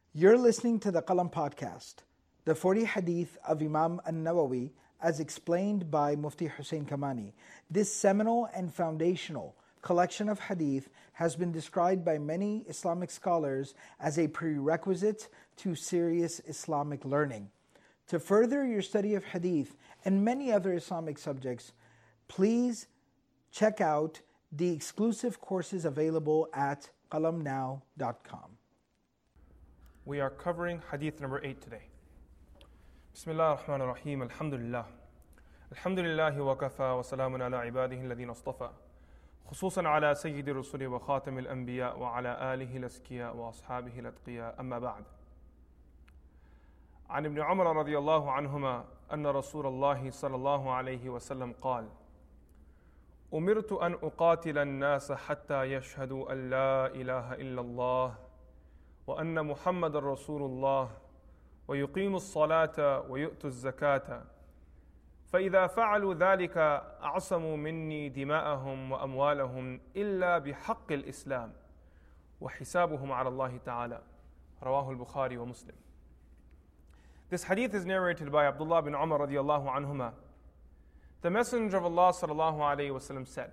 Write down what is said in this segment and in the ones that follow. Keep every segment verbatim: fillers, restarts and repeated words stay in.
You're listening to the Qalam Podcast, the forty Hadith of Imam An-Nawawi as explained by Mufti Hussein Kamani. This seminal and foundational collection of Hadith has been described by many Islamic scholars as a prerequisite to serious Islamic learning. To further your study of Hadith and many other Islamic subjects, please check out the exclusive courses available at qalam now dot com. We are covering hadith number eight today. Bismillah ar-Rahman ar-Rahim, alhamdulillah. Alhamdulillahi wa kafa wa salamun ala ibadihi alladhina astafa. خصوصا على سيد الرسل وخاتم الأنبياء وعلى آله الأزكياء وأصحابه الأتقياء أما بعد. عن ابن عمر رضي الله عنهما أن رسول الله صلى الله عليه وسلم قال: أمرت أن أقاتل الناس حتى يشهدوا أن لا إله إلا الله وأن محمد رسول الله ويقيموا الصلاة ويؤتوا الزكاة فإذا فعلوا ذلك أعصموا مني دماءهم وأموالهم إلا بحق الإسلام وحسابهم على الله تعالى. رواه البخاري ومسلم. This hadith is narrated by Abdullah bin Umar radiallahu anhuma. The Messenger of Allah sallallahu alayhi wasallam said,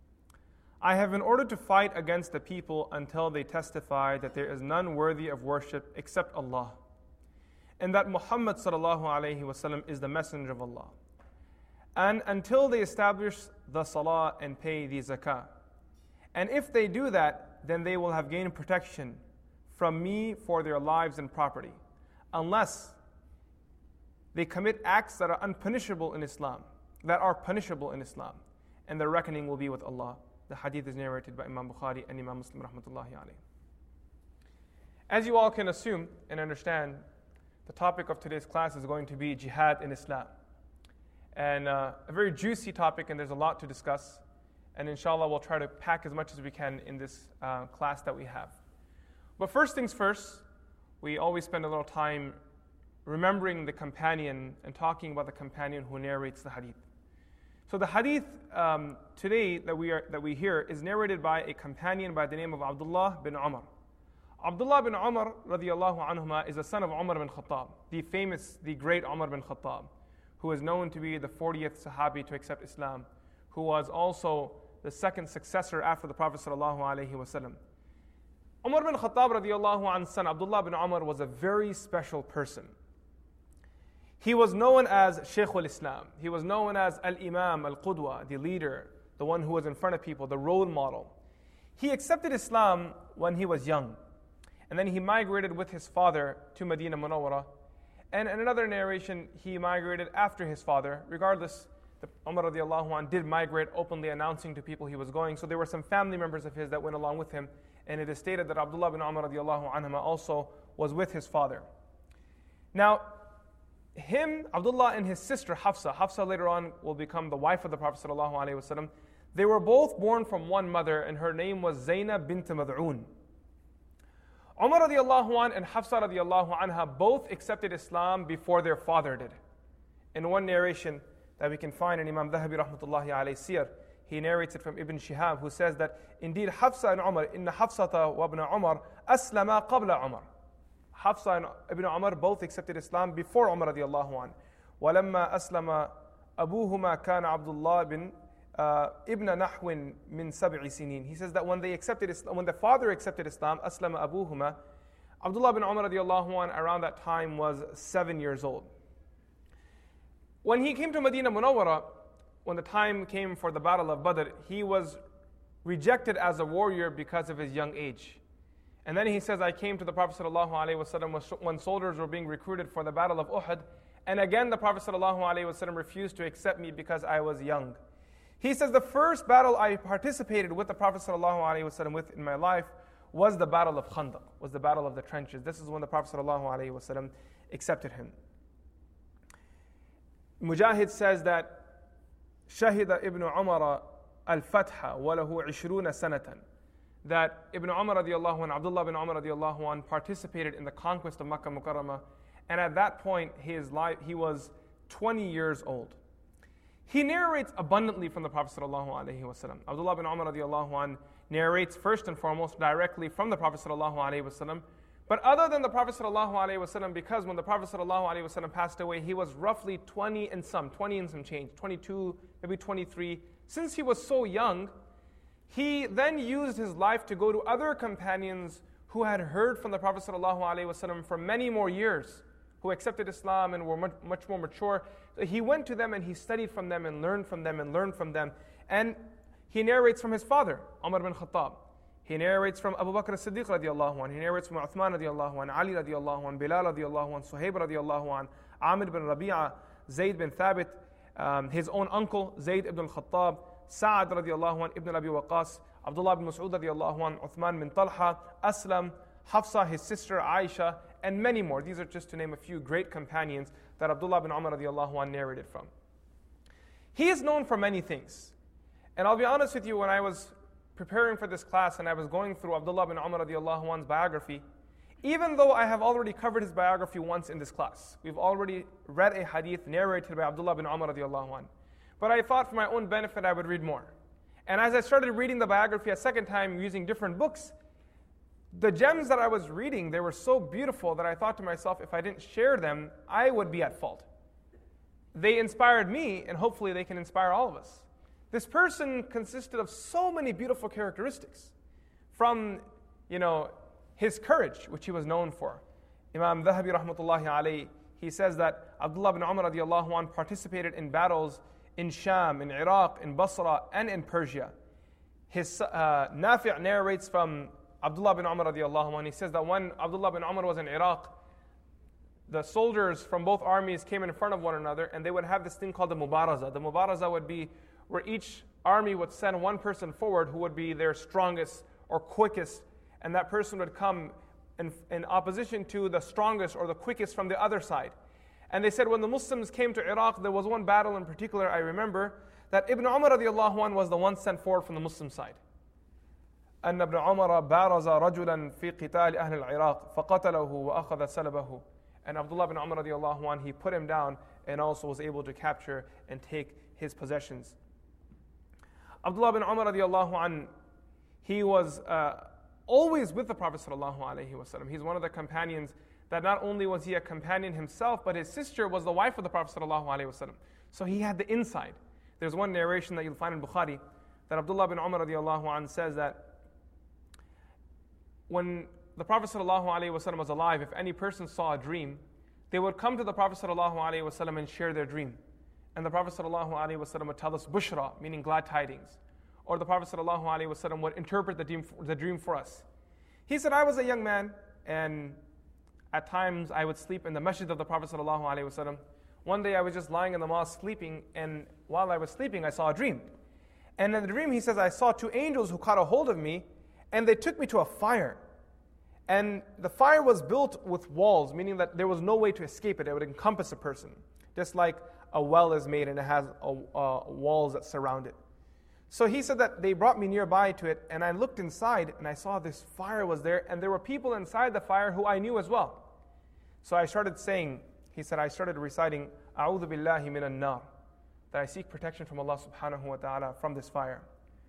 I have been ordered to fight against the people until they testify that there is none worthy of worship except Allah, and that Muhammad sallallahu alayhi wasallam is the Messenger of Allah, and until they establish the salah and pay the zakah. And if they do that, then they will have gained protection from me for their lives and property, unless they commit acts that are unpunishable in Islam, that are punishable in Islam, and their reckoning will be with Allah. The hadith is narrated by Imam Bukhari and Imam Muslim rahmatullahi alayhi. As you all can assume and understand, the topic of today's class is going to be jihad in Islam. And uh, a very juicy topic, and there's a lot to discuss. And inshallah, we'll try to pack as much as we can in this uh, class that we have. But first things first, we always spend a little time remembering the companion and talking about the companion who narrates the hadith. So the hadith um, today that we are that we hear is narrated by a companion by the name of Abdullah bin Umar. Abdullah bin Umar radiallahu anhuma is the son of Umar bin Khattab, the famous, the great Umar bin Khattab, who is known to be the fortieth Sahabi to accept Islam, who was also the second successor after the Prophet sallallahu alaihi wasallam. Umar bin Khattab radiallahu anhu's son Abdullah bin Umar was a very special person. He was known as Shaykh al-Islam. He was known as Al-Imam, Al-Qudwa, the leader, the one who was in front of people, the role model. He accepted Islam when he was young. And then he migrated with his father to Medina Munawwara. And in another narration, he migrated after his father. Regardless, the Umar radiallahu anh did migrate, openly announcing to people he was going. So there were some family members of his that went along with him. And it is stated that Abdullah bin Umar radiallahu anhuma also was with his father. Now, him, Abdullah, and his sister Hafsa, Hafsa later on will become the wife of the Prophet sallallahu alaihi wasallam. They were both born from one mother, and her name was Zainab bint Mad'un. Umar radiallahu anh and Hafsa radiallahu anha both accepted Islam before their father did. In one narration that we can find in Imam Dhahabi rahmatullahi alayhi siyar, he narrates it from Ibn Shihab, who says that indeed Hafsa and Umar, inna Hafsata wa ibn Umar aslama qabla Umar. Hafsa and Ibn Umar both accepted Islam before Umar radiallahu anh. وَلَمَّا أَسْلَمَ أَبُوهُمَا كَانَ عَبْدُ اللَّهِ بن إِبْنَ نَحْوٍ مِّن سَبْعِ سِنِينَ. He says that when they accepted Islam, when the father accepted Islam, أَسْلَمَ أَبُوهُمَا, Abdullah bin Umar radiallahu anh around that time was seven years old. When he came to Medina Munawwara, when the time came for the battle of Badr, he was rejected as a warrior because of his young age. And then he says, I came to the Prophet ﷺ when soldiers were being recruited for the battle of Uhud. And again, the Prophet ﷺ refused to accept me because I was young. He says, the first battle I participated with the Prophet ﷺ with in my life was the battle of Khandaq, was the battle of the trenches. This is when the Prophet ﷺ accepted him. Mujahid says that, Shahida ibn Umar al-Fatha wa lahu ishruna sanatan. That Ibn Umar radiallahu anh, Abdullah bin Umar radiallahu anh, participated in the conquest of Makkah Mukarramah, and at that point his life, he was twenty years old. He narrates abundantly from the Prophet sallallahu alaihi wasallam. Abdullah bin Umar radiallahu anh narrates first and foremost directly from the Prophet sallallahu alaihi wasallam, But other than the Prophet ﷺ, because when the Prophet ﷺ passed away, he was roughly twenty and some, twenty and some change, twenty-two, maybe twenty-three. Since he was so young, he then used his life to go to other companions who had heard from the Prophet ﷺ for many more years, who accepted Islam and were much, much more mature. So he went to them and he studied from them and learned from them and learned from them. And he narrates from his father, Umar bin Khattab. He narrates from Abu Bakr as-Siddiq radiallahu anhu. He narrates from Uthman radiallahu anhu, Ali radiallahu anhu, Bilal radiallahu anhu, Suhaib radiallahu anhu, Amir bin Rabi'a, Zayd bin Thabit, um, his own uncle, Zayd ibn al-Khattab, Sa'ad radiallahu anhu, Ibn Abi Waqas, Abdullah bin Mas'ud radiallahu anhu, Uthman bin Talha, Aslam, Hafsa, his sister Aisha, and many more. These are just to name a few great companions that Abdullah bin Umar radiallahu anhu narrated from. He is known for many things. And I'll be honest with you, when I was preparing for this class and I was going through Abdullah bin Umar radiallahu anhu's biography, even though I have already covered his biography once in this class, we've already read a hadith narrated by Abdullah bin Umar radiallahu anhu. But I thought for my own benefit I would read more. And as I started reading the biography a second time using different books, the gems that I was reading, they were so beautiful that I thought to myself, if I didn't share them, I would be at fault. They inspired me, and hopefully they can inspire all of us. This person consisted of so many beautiful characteristics. From, you know, his courage, which he was known for. Imam Dhahabi rahmatullahi alayhi, he says that Abdullah bin Umar radiallahu anhu participated in battles in Sham, in Iraq, in Basra, and in Persia. His uh, Nafi' narrates from Abdullah bin Umar radiallahu anhu. He says that when Abdullah bin Umar was in Iraq, the soldiers from both armies came in front of one another, and they would have this thing called the Mubaraza. The Mubaraza would be where each army would send one person forward who would be their strongest or quickest, and that person would come in, in opposition to the strongest or the quickest from the other side. And they said when the Muslims came to Iraq, there was one battle in particular I remember, that Ibn Umar radiallahu anhu was the one sent forward from the Muslim side. أن ابن عمر بارز رجلا في قتال أهل العراق فقتله وأخذ سلبه. And Abdullah bin Umar radiallahu anhu, he put him down and also was able to capture and take his possessions. Abdullah bin Umar radiallahu anhu, he was uh, always with the Prophet sallallahu alaihi wasallam. He's one of the companions that not only was he a companion himself, but his sister was the wife of the Prophet sallallahu alaihi wasallam. So he had the inside. There's one narration that you'll find in Bukhari that Abdullah bin Umar radiallahu anhu says that when the Prophet ﷺ was alive, if any person saw a dream, they would come to the Prophet ﷺ and share their dream. And the Prophet ﷺ would tell us bushra, meaning glad tidings. Or the Prophet ﷺ would interpret the dream, the dream for us. He said, I was a young man, and at times I would sleep in the masjid of the Prophet ﷺ. One day I was just lying in the mosque sleeping, and while I was sleeping, I saw a dream. And in the dream, he says, I saw two angels who caught a hold of me, and they took me to a fire. And the fire was built with walls, meaning that there was no way to escape it. It would encompass a person. Just like a well is made and it has a, uh, walls that surround it. So he said that they brought me nearby to it, and I looked inside and I saw this fire was there, and there were people inside the fire who I knew as well. So I started saying, he said, I started reciting, A'udhu billahi minan nar, that I seek protection from Allah subhanahu wa ta'ala from this fire.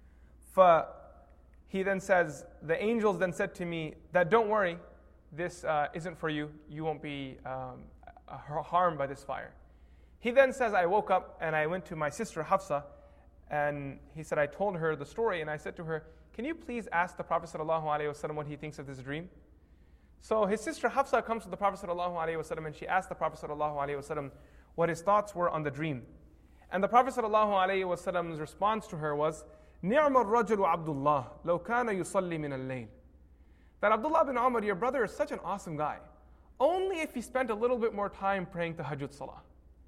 Fa He then says, the angels then said to me that don't worry, this uh, isn't for you. You won't be um, harmed by this fire. He then says, I woke up and I went to my sister Hafsa, and he said, I told her the story, and I said to her, can you please ask the Prophet ﷺ what he thinks of this dream? So his sister Hafsa comes to the Prophet ﷺ and she asked the Prophet ﷺ what his thoughts were on the dream. And the Prophet ﷺ's response to her was, نِعْمَ الرَّجُلُ عَبْدُ اللَّهِ لَوْ كَانَ يُصَلِّي مِنَ اللَّيْلِ. That Abdullah bin Umar, your brother, is such an awesome guy. Only if he spent a little bit more time praying tahajjud salah.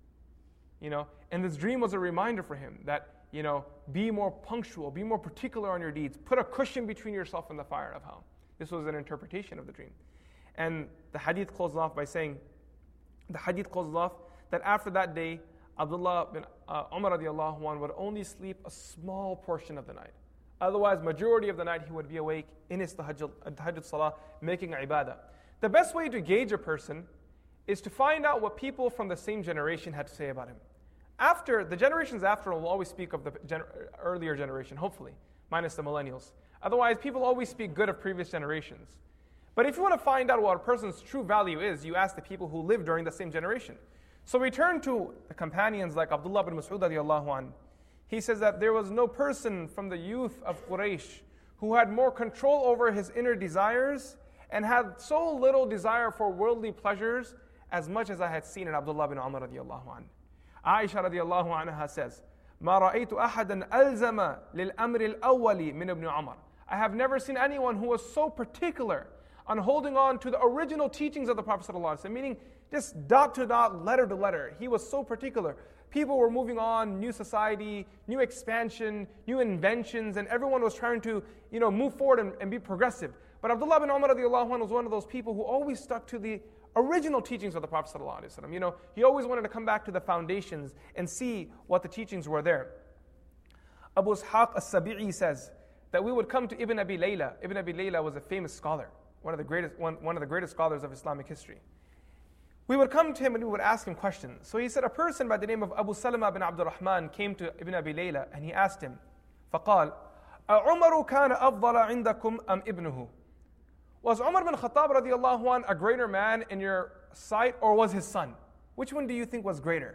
You know, and this dream was a reminder for him that, you know, be more punctual, be more particular on your deeds. Put a cushion between yourself and the fire of hell. This was an interpretation of the dream. And the hadith closes off by saying, the hadith closes off that after that day, Abdullah bin uh, Umar radiallahu anhu would only sleep a small portion of the night. Otherwise, majority of the night he would be awake in his tahajjud, tahajjud salah, making ibadah. The best way to gauge a person is to find out what people from the same generation had to say about him. After, the generations after will always speak of the gener- earlier generation, hopefully, minus the millennials. Otherwise, people always speak good of previous generations. But if you want to find out what a person's true value is, you ask the people who lived during the same generation. So we turn to the companions like Abdullah bin Mas'ud radiallahu anhu. He says that there was no person from the youth of Quraysh who had more control over his inner desires and had so little desire for worldly pleasures as much as I had seen in Abdullah bin Umar radiallahu anhu. Aisha radiallahu anha says, ما رأيت أحدا ألزم للأمر الأول من ابن عمر. I have never seen anyone who was so particular on holding on to the original teachings of the Prophet ﷺ, meaning just dot to dot, letter to letter. He was so particular. People were moving on, new society, new expansion, new inventions, and everyone was trying to, you know, move forward and, and be progressive. But Abdullah bin Umar radiallahu anhu was one of those people who always stuck to the original teachings of the Prophet ﷺ. You know, he always wanted to come back to the foundations and see what the teachings were there. Abu Ishaq as-Sabi'i says that we would come to Ibn Abi Layla. Ibn Abi Layla was a famous scholar, one of the greatest, one, one of the greatest scholars of Islamic history. We would come to him and we would ask him questions. So he said a person by the name of Abu Salama bin Abdul Rahman came to Ibn Abi Layla and he asked him, فقال أعمر كان أفضل عندكم أم ابنه? Was Umar bin Khattab radiallahu anh a greater man in your sight or was his son? Which one do you think was greater?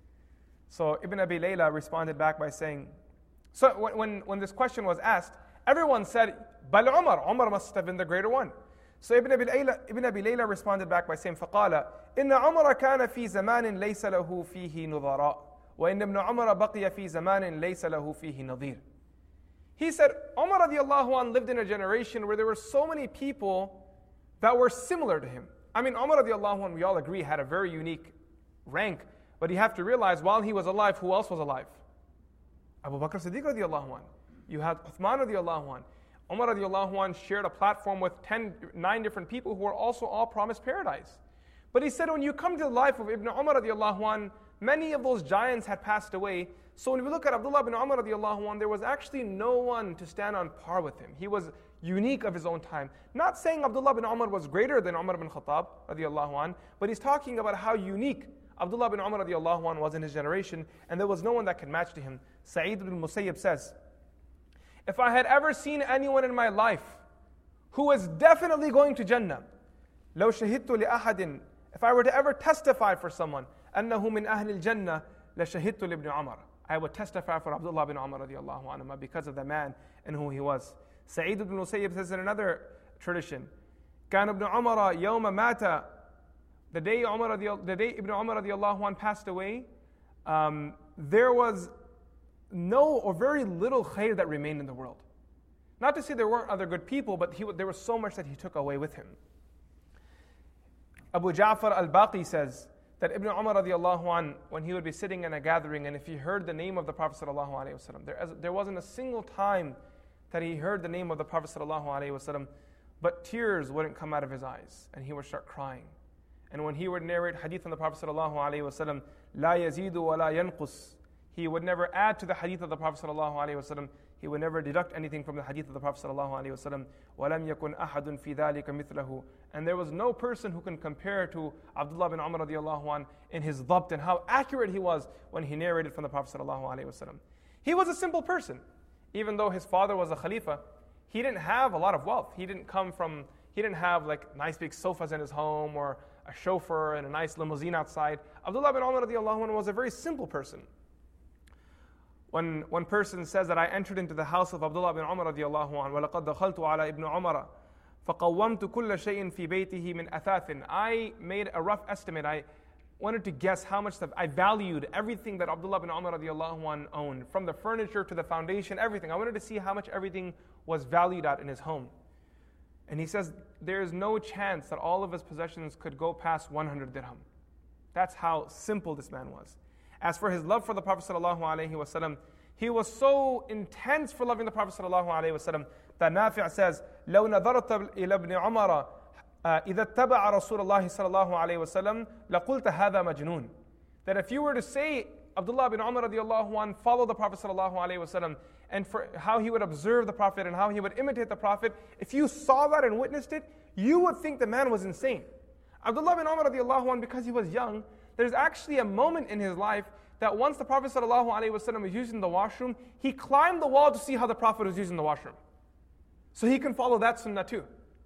So Ibn Abi Layla responded back by saying, so when, when, when this question was asked, everyone said, Bal Umar, Umar must have been the greater one. So Ibn Abi Layla, Ibn Abi Layla responded back by saying, فقال إن عمر كان في زمان ليس له فيه نظراء وإن ابن عمر بقي في زمان ليس له فيه نظير. He said, Umar radiallahu anh lived in a generation where there were so many people that were similar to him. I mean, Umar radiallahu anh, we all agree, had a very unique rank, but you have to realize while he was alive, who else was alive? Abu Bakr Siddiq radiallahu anh. You had Uthman radiallahu anh. Umar radiallahu anh shared a platform with ten, nine different people who were also all promised paradise. But he said when you come to the life of Ibn Umar radiallahu anh, many of those giants had passed away. So when we look at Abdullah bin Umar radiallahu anh, there was actually no one to stand on par with him. He was unique of his own time. Not saying Abdullah bin Umar was greater than Umar bin Khattab radiallahu anh, but he's talking about how unique Abdullah bin Umar radiallahu anh was in his generation, and there was no one that could match to him. Sa'id ibn Musayyib says, if I had ever seen anyone in my life who was definitely going to Jannah, لو شهدت لأحد, if I were to ever testify for someone, أنه من أهل الجنة لشهدت لابن عمر, I would testify for Abdullah bin Umar radiallahu anhu because of the man and who he was. Sa'id ibn Musayyib says in another tradition, كان ابن عمر يوم مات, the day Umar the day Ibn Umar radiallahu anhu passed away, um, there was no or very little khair that remained in the world. Not to say there weren't other good people, but he, there was so much that he took away with him. Abu Ja'far al-Baqi says that Ibn Umar radiallahu anh, when he would be sitting in a gathering and if he heard the name of the Prophet sallallahu alaihi wasallam, there, there wasn't a single time that he heard the name of the Prophet sallallahu alaihi wasallam, but tears wouldn't come out of his eyes and he would start crying. And when he would narrate hadith on the Prophet sallallahu alaihi wasallam, لا يزيد ولا ينقص, he would never add to the hadith of the Prophet sallallahu alaihi wasallam. He would never deduct anything from the hadith of the Prophet sallallahu alaihi wasallam. وَلَمْ يَكُنْ أَحَدٌ فِي ذَلِكَ مِثْلَهُ. And there was no person who can compare to Abdullah bin Umar radiallahu anh in his dhabt and how accurate he was when he narrated from the Prophet sallallahu alaihi wasallam. He was a simple person. Even though his father was a khalifa, he didn't have a lot of wealth. He didn't come from, he didn't have like nice big sofas in his home or a chauffeur and a nice limousine outside. Abdullah bin Umar radiallahu anh was a very simple person. When one person says that I entered into the house of Abdullah bin Umar radiallahu anhu, وَلَقَدْ دَخَلْتُ عَلَى ابْنِ عُمَرَ فَقَوَّمْتُ كُلَّ شَيْءٍ فِي بَيْتِهِ مِنْ أَثَاثٍ. I made a rough estimate. I wanted to guess how much I valued everything that Abdullah bin Umar radiallahu anhu owned, from the furniture to the foundation, everything. I wanted to see how much everything was valued at in his home. And he says there is no chance that all of his possessions could go past one hundred dirham. That's how simple this man was. As for his love for the Prophet sallallahu alaihi wasallam, he was so intense for loving the Prophet sallallahu alaihi wasallam that Nafi' says, لو نظرت إلى ابن عمر إذا اتبع رسول الله صلى الله عليه وسلم لقلت هذا مجنون. That if you were to say Abdullah bin Umar radiallahu anhu follow the Prophet sallallahu alaihi wasallam and for how he would observe the Prophet and how he would imitate the Prophet, if you saw that and witnessed it, you would think the man was insane. Abdullah bin Umar radiallahu anhu, because he was young, there's actually a moment in his life that once the Prophet ﷺ was using the washroom, he climbed the wall to see how the Prophet was using the washroom. So he can follow that sunnah too.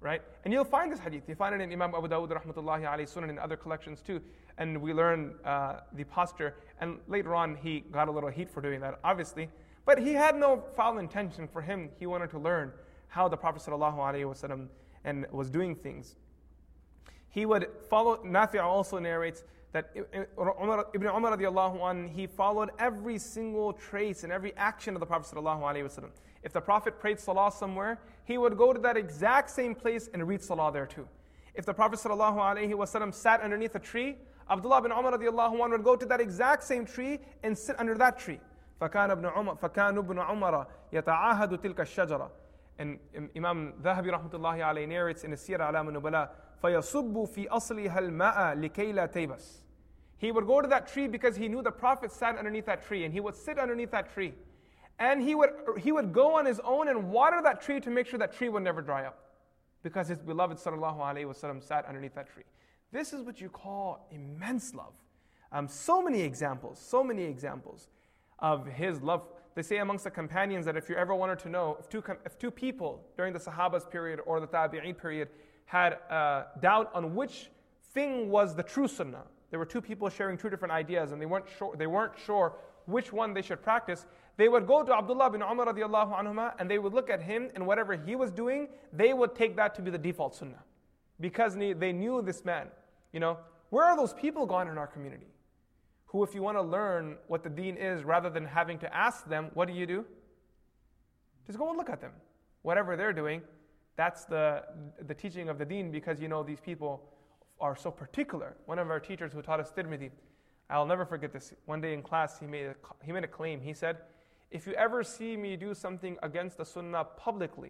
right? And you'll find this hadith. You find it in Imam Abu Dawud rahmatullahi alayhi sunan and other collections too. And we learn uh, the posture. And later on, he got a little heat for doing that, obviously. But he had no foul intention. For him, he wanted to learn how the Prophet sallallahu alaihi wasallam and was doing things. He would follow. Nafi' also narrates that Ibn Umar radiallahu anh, he followed every single trace and every action of the Prophet sallallahu alaihi wasallam. If the Prophet prayed salah somewhere, he would go to that exact same place and read salah there too. If the Prophet sallallahu alaihi wasallam sat underneath a tree, Abdullah bin Umar radiallahu anh would go to that exact same tree and sit under that tree. فَكَانَ ابْنُ عُمَرَ فَكَانُ ابْنُ عُمَرَ يَتَعَاهَدُ تِلْكَ الشَّجَرَةِ. And Imam Dhahabi rahmatullahi alayhi narrates in the Siyar A'lam al-Nubala, فَيَصُبُّ فِي أَصْلِهَا الْمَاءَ لِكَيْ لَا تَيْبَسْ. He would go to that tree because he knew the Prophet sat underneath that tree, and he would sit underneath that tree. And he would, he would go on his own and water that tree to make sure that tree would never dry up, because his beloved sallallahu alaihi wasallam sat underneath that tree. This is what you call immense love. Um, so many examples, so many examples of his love. They say amongst the companions that if you ever wanted to know, if two, if two people during the Sahaba's period or the Tabi'een period had uh, doubt on which thing was the true sunnah, there were two people sharing two different ideas and they weren't sure, they weren't sure which one they should practice, they would go to Abdullah bin Umar radiallahu anhuma and they would look at him, and whatever he was doing, they would take that to be the default sunnah. Because they knew this man. You know, where are those people gone in our community? Who, if you want to learn what the deen is, rather than having to ask them, what do you do? Just go and look at them. Whatever they're doing, that's the, the teaching of the deen, because you know these people are so particular. One of our teachers who taught us Tirmidhi, I'll never forget this. One day in class, he made a, he made a claim. He said, if you ever see me do something against the sunnah publicly,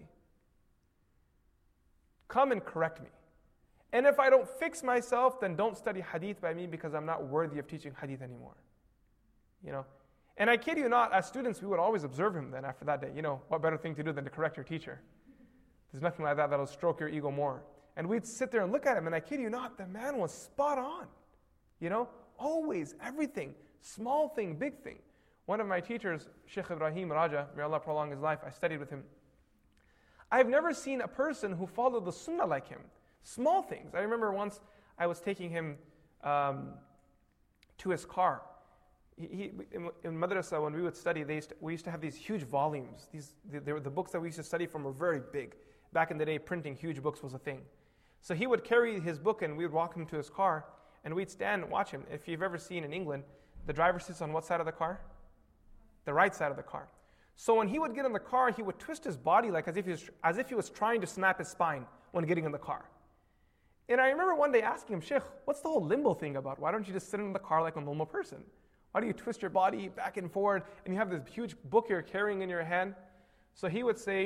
come and correct me. And if I don't fix myself, then don't study hadith by me, because I'm not worthy of teaching hadith anymore. You know? And I kid you not, as students, we would always observe him then after that day. You know, what better thing to do than to correct your teacher? There's nothing like that that'll stroke your ego more. And we'd sit there and look at him, and I kid you not, the man was spot on. You know? Always, everything. Small thing, big thing. One of my teachers, Sheikh Ibrahim Raja, may Allah prolong his life, I studied with him. I've never seen a person who followed the sunnah like him. Small things. I remember once I was taking him um, to his car. He, he, in, in madrasa, when we would study, they used to, we used to have these huge volumes. These, they, they were, the books that we used to study from were very big. Back in the day, printing huge books was a thing. So he would carry his book, and we would walk him to his car, and we'd stand and watch him. If you've ever seen in England, the driver sits on what side of the car? The right side of the car. So when he would get in the car, he would twist his body like as if he was, as if he was trying to snap his spine when getting in the car. And I remember one day asking him, Sheikh, what's the whole limbo thing about? Why don't you just sit in the car like a normal person? Why do you twist your body back and forward, and you have this huge book you're carrying in your hand? So he would say,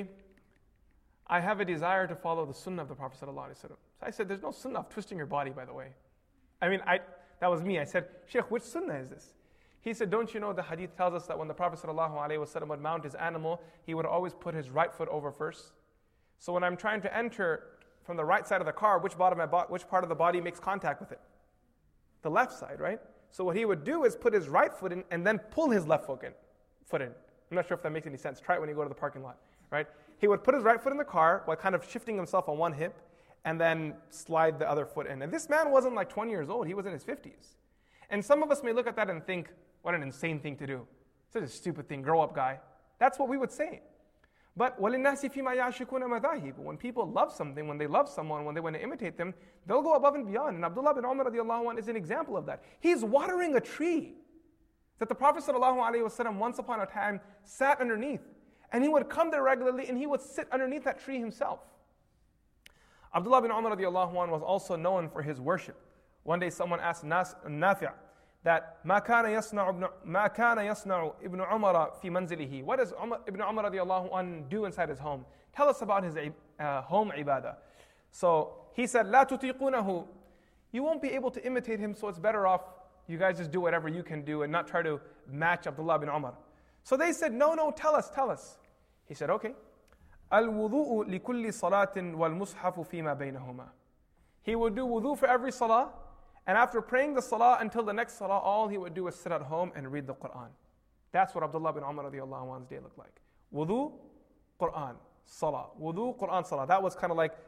I have a desire to follow the sunnah of the Prophet ﷺ. So I said, there's no sunnah of twisting your body, by the way. I mean, I that was me. I said, Sheikh, which sunnah is this? He said, don't you know the hadith tells us that when the Prophet ﷺ would mount his animal, he would always put his right foot over first? So when I'm trying to enter from the right side of the car, which, bottom of my bo- which part of the body makes contact with it? The left side, right? So what he would do is put his right foot in and then pull his left foot in. Foot in. I'm not sure if that makes any sense. Try it when you go to the parking lot, right? He would put his right foot in the car while kind of shifting himself on one hip and then slide the other foot in. And this man wasn't like twenty years old. He was in his fifties. And some of us may look at that and think, what an insane thing to do. Such a stupid thing. Grow up, guy. That's what we would say. But وَلِلنَّاسِ فِي مَا يَعْشِكُونَ مَذَاهِبُ. When people love something, when they love someone, when they want to imitate them, they'll go above and beyond. And Abdullah bin Umar radiallahu anh is an example of that. He's watering a tree that the Prophet sallallahu alaihi wasallam once upon a time sat underneath. And he would come there regularly and he would sit underneath that tree himself. Abdullah bin Umar radiallahu anh was also known for his worship. One day someone asked Nas, Nafi' that ما كان يصنع ابن ما كان يصنع ابن عمر في منزله. What does Umar, Ibn Umar radiallahu anh do inside his home? Tell us about his uh, home ibadah. So he said, لا تطيقونه. You won't be able to imitate him, so it's better off you guys just do whatever you can do and not try to match Abdullah bin Umar. So they said, no, no, tell us, tell us. He said, okay. الوضوء لكل صلاة والمصحف فيما بينهما. He would do wudu for every salah. And after praying the salah until the next salah, all he would do is sit at home and read the Quran. That's what Abdullah bin Umar radiallahu anhu's day looked like. Wudu, Quran, salah. Wudu, Quran, salah. That was kind of like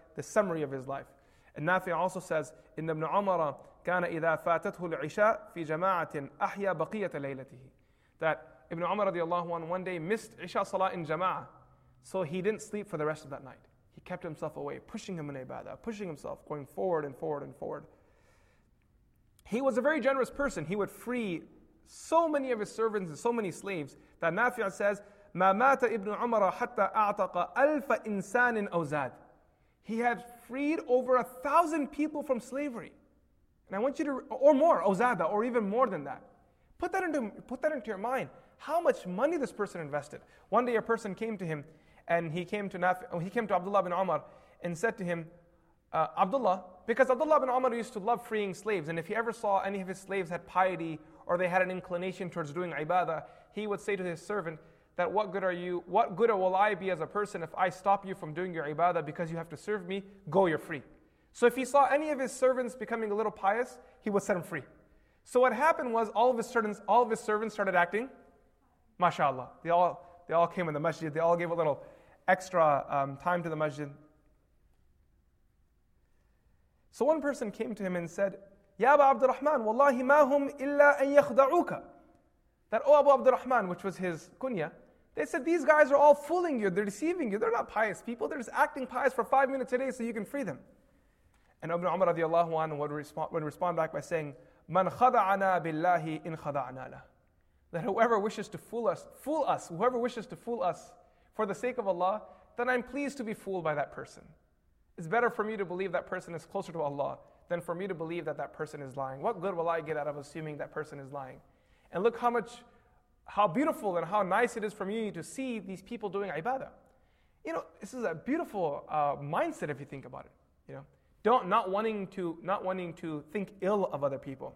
the summary of his life. And Nafi also says, إن ابن عمر كان إذا فاتته العشاء في جماعة أحيا بقية ليلته. That Ibn Umar radiallahu anhu one day missed Isha Salah in Jama'ah, so he didn't sleep for the rest of that night. He kept himself away, pushing him in ibadah, pushing himself, going forward and forward and forward. He was a very generous person. He would free so many of his servants and so many slaves that Nafi' says, ما مات ابن عمر حتى أعتق ألف إنسان أو زاد. He had freed over a thousand people from slavery. And I want you to, or more, Ozada, or even more than that. Put that into, put that into your mind. How much money this person invested. One day a person came to him, and he came to Nafi, he came to Abdullah bin Umar and said to him, uh, Abdullah, because Abdullah bin Umar used to love freeing slaves, and if he ever saw any of his slaves had piety or they had an inclination towards doing ibadah, he would say to his servant that what good are you, what good will I be as a person if I stop you from doing your ibadah because you have to serve me? Go, you're free. So if he saw any of his servants becoming a little pious, he would set them free. So what happened was all of his servants, all of his servants started acting, mashallah. They all, they all came in the masjid. They all gave a little extra um, time to the masjid. So one person came to him and said, Ya Aba Abdurrahman, wallahi ma hum illa an yakhda'uka. That, oh Abu Abdurrahman, which was his kunya, they said, these guys are all fooling you, they're deceiving you, they're not pious people, they're just acting pious for five minutes a day so you can free them. And Ibn Umar radiallahu anhu would respond, would respond back by saying, Man khada'ana billahi in khada'ana lah. That whoever wishes to fool us, fool us, whoever wishes to fool us for the sake of Allah, then I'm pleased to be fooled by that person. It's better for me to believe that person is closer to Allah than for me to believe that that person is lying. What good will I get out of assuming that person is lying? And look how much, how beautiful and how nice it is for me to see these people doing ibadah. You know, this is a beautiful uh, mindset if you think about it. You know, don't not wanting to not wanting to think ill of other people.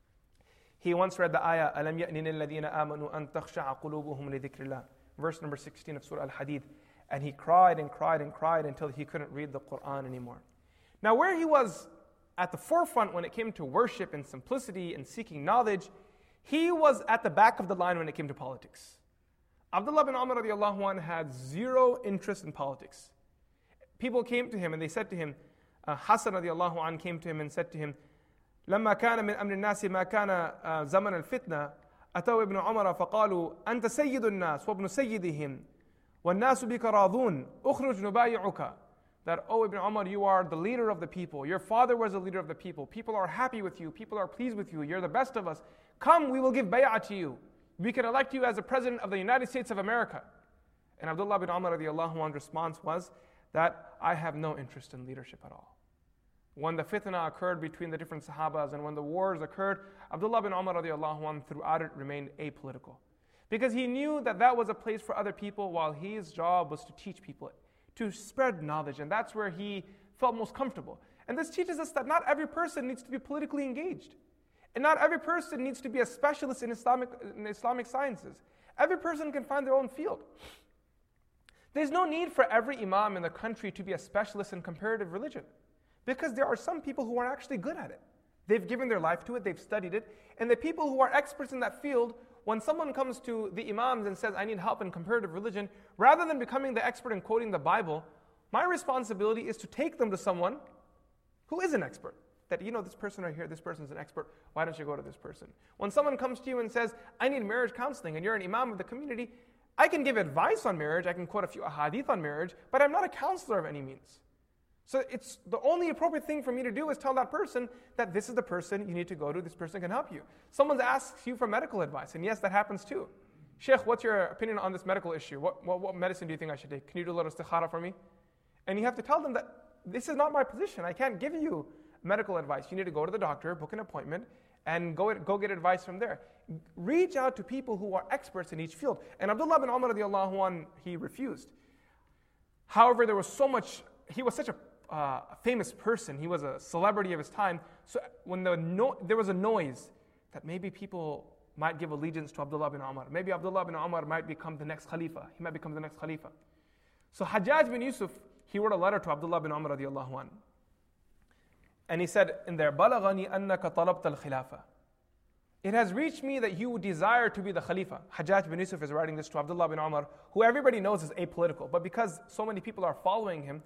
He once read the ayah, "Alam ya'nin alladhina amanu an takhsha'a qulubuhum li dhikrillah," verse number sixteen of Surah Al-Hadid, and he cried and cried and cried until he couldn't read the Quran anymore. Now, where he was at the forefront when it came to worship and simplicity and seeking knowledge, he was at the back of the line when it came to politics. Abdullah bin Umar radiallahu anhu had zero interest in politics. People came to him and they said to him, uh, Hassan radiallahu anhu came to him and said to him, لما كان من أمر الناس ما كان زمن الفتنة أتوا ابن عمر فقالوا أنت سيد الناس وابن سيدهم والناس بك راضون أخرج نبايعك. That, oh Ibn Umar, you are the leader of the people. Your father was the leader of the people. People are happy with you. People are pleased with you. You're the best of us. Come, we will give bay'ah to you. We can elect you as the president of the United States of America. And Abdullah bin Umar radiallahu anhu's response was that I have no interest in leadership at all. When the fitna occurred between the different sahabas and when the wars occurred, Abdullah bin Umar radiallahu anhu throughout it remained apolitical. Because he knew that that was a place for other people while his job was to teach people, to spread knowledge. And that's where he felt most comfortable. And this teaches us that not every person needs to be politically engaged. And not every person needs to be a specialist in Islamic, in Islamic sciences. Every person can find their own field. There's no need for every imam in the country to be a specialist in comparative religion, because there are some people who are actually good at it. They've given their life to it, they've studied it, and the people who are experts in that field, when someone comes to the imams and says, I need help in comparative religion, rather than becoming the expert in quoting the Bible, my responsibility is to take them to someone who is an expert. That, you know, this person right here, this person's an expert, why don't you go to this person? When someone comes to you and says, I need marriage counseling, and you're an imam of the community, I can give advice on marriage, I can quote a few ahadith on marriage, but I'm not a counselor of any means. So it's the only appropriate thing for me to do is tell that person that this is the person you need to go to, this person can help you. Someone asks you for medical advice, and yes, that happens too. Sheikh, what's your opinion on this medical issue? What, what, what medicine do you think I should take? Can you do a little istikhara for me? And you have to tell them that this is not my position. I can't give you medical advice. You need to go to the doctor, book an appointment, and go, go get advice from there. Reach out to people who are experts in each field. And Abdullah bin Umar radiallahu anhu, he refused. However, there was so much, he was such a uh, famous person, he was a celebrity of his time, so when the no, there was a noise that maybe people might give allegiance to Abdullah bin Umar. Maybe Abdullah bin Umar might become the next Khalifa. He might become the next Khalifa. So Hajjaj bin Yusuf, he wrote a letter to Abdullah bin Umar radiallahu anhu. And he said in there, بَلَغَنِي أَنَّكَ طَلَبْتَ الْخِلَافَةِ. It has reached me that you desire to be the Khalifa. Hajjaj bin Yusuf is writing this to Abdullah bin Umar, who everybody knows is apolitical. But because so many people are following him,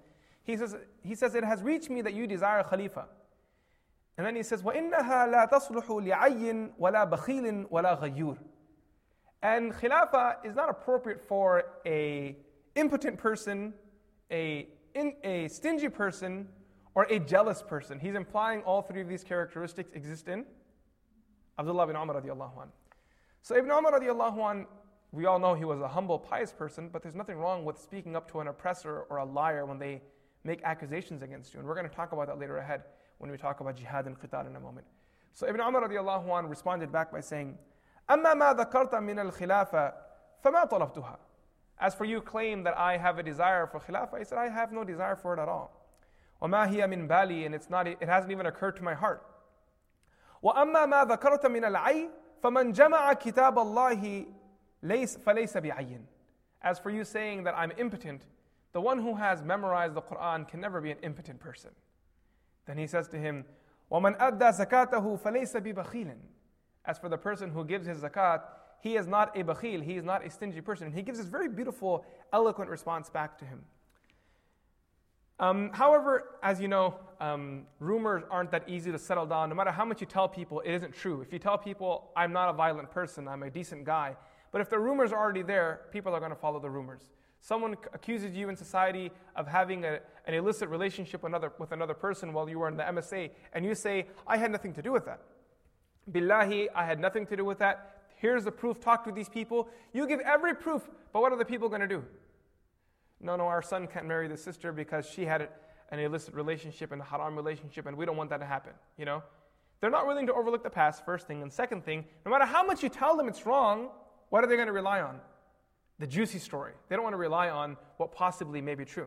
He says, he says, it has reached me that you desire Khalifa. And then he says, وَإِنَّهَا لَا تَصْلُحُ لِعَيٍّ وَلَا بَخِيلٍ وَلَا غَيُّورٍ. And Khilafah is not appropriate for a impotent person, a, in, a stingy person, or a jealous person. He's implying all three of these characteristics exist in Abdullah bin Umar radiallahu anhu. So Ibn Umar radiallahu anhu, we all know he was a humble, pious person, but there's nothing wrong with speaking up to an oppressor or a liar when they make accusations against you. And we're going to talk about that later ahead when we talk about jihad and qital in a moment. So Ibn Umar radiallahu anhu responded back by saying, أَمَّا مَا ذَكَرْتَ مِنَ الْخِلَافَةِ فَمَا طَلَبْتُهَا. As for you claim that I have a desire for khilafah, he said, I have no desire for it at all. وَمَا هِيَ مِن بَالِي, and it's not, it hasn't even occurred to my heart. وَأَمَّا مَا ذَكَرْتَ مِنَ الْعَيِّ فَمَنْ جَمَعَ كِتَابَ اللَّهِ لَيْسَ فَلَيْسَ بِعَيٍّ. As for you saying that I'm impotent, the one who has memorized the Quran can never be an impotent person. Then he says to him, وَمَنْ أَدَّى زَكَاتَهُ فَلَيْسَ بِبَخِيلٍ. As for the person who gives his zakat, he is not a bakhil, he is not a stingy person. And he gives this very beautiful, eloquent response back to him. Um, however, as you know, um, rumors aren't that easy to settle down. No matter how much you tell people, it isn't true. If you tell people, I'm not a violent person, I'm a decent guy, but if the rumors are already there, people are going to follow the rumors. Someone accuses you in society of having a, an illicit relationship with another, with another person while you were in the M S A, and you say, I had nothing to do with that. Billahi, I had nothing to do with that. Here's the proof, talk to these people. You give every proof, but what are the people going to do? No, no, our son can't marry the sister because she had an illicit relationship and a haram relationship, and we don't want that to happen, you know? They're not willing to overlook the past, first thing. And second thing, no matter how much you tell them it's wrong, what are they going to rely on? The juicy story. They don't want to rely on what possibly may be true.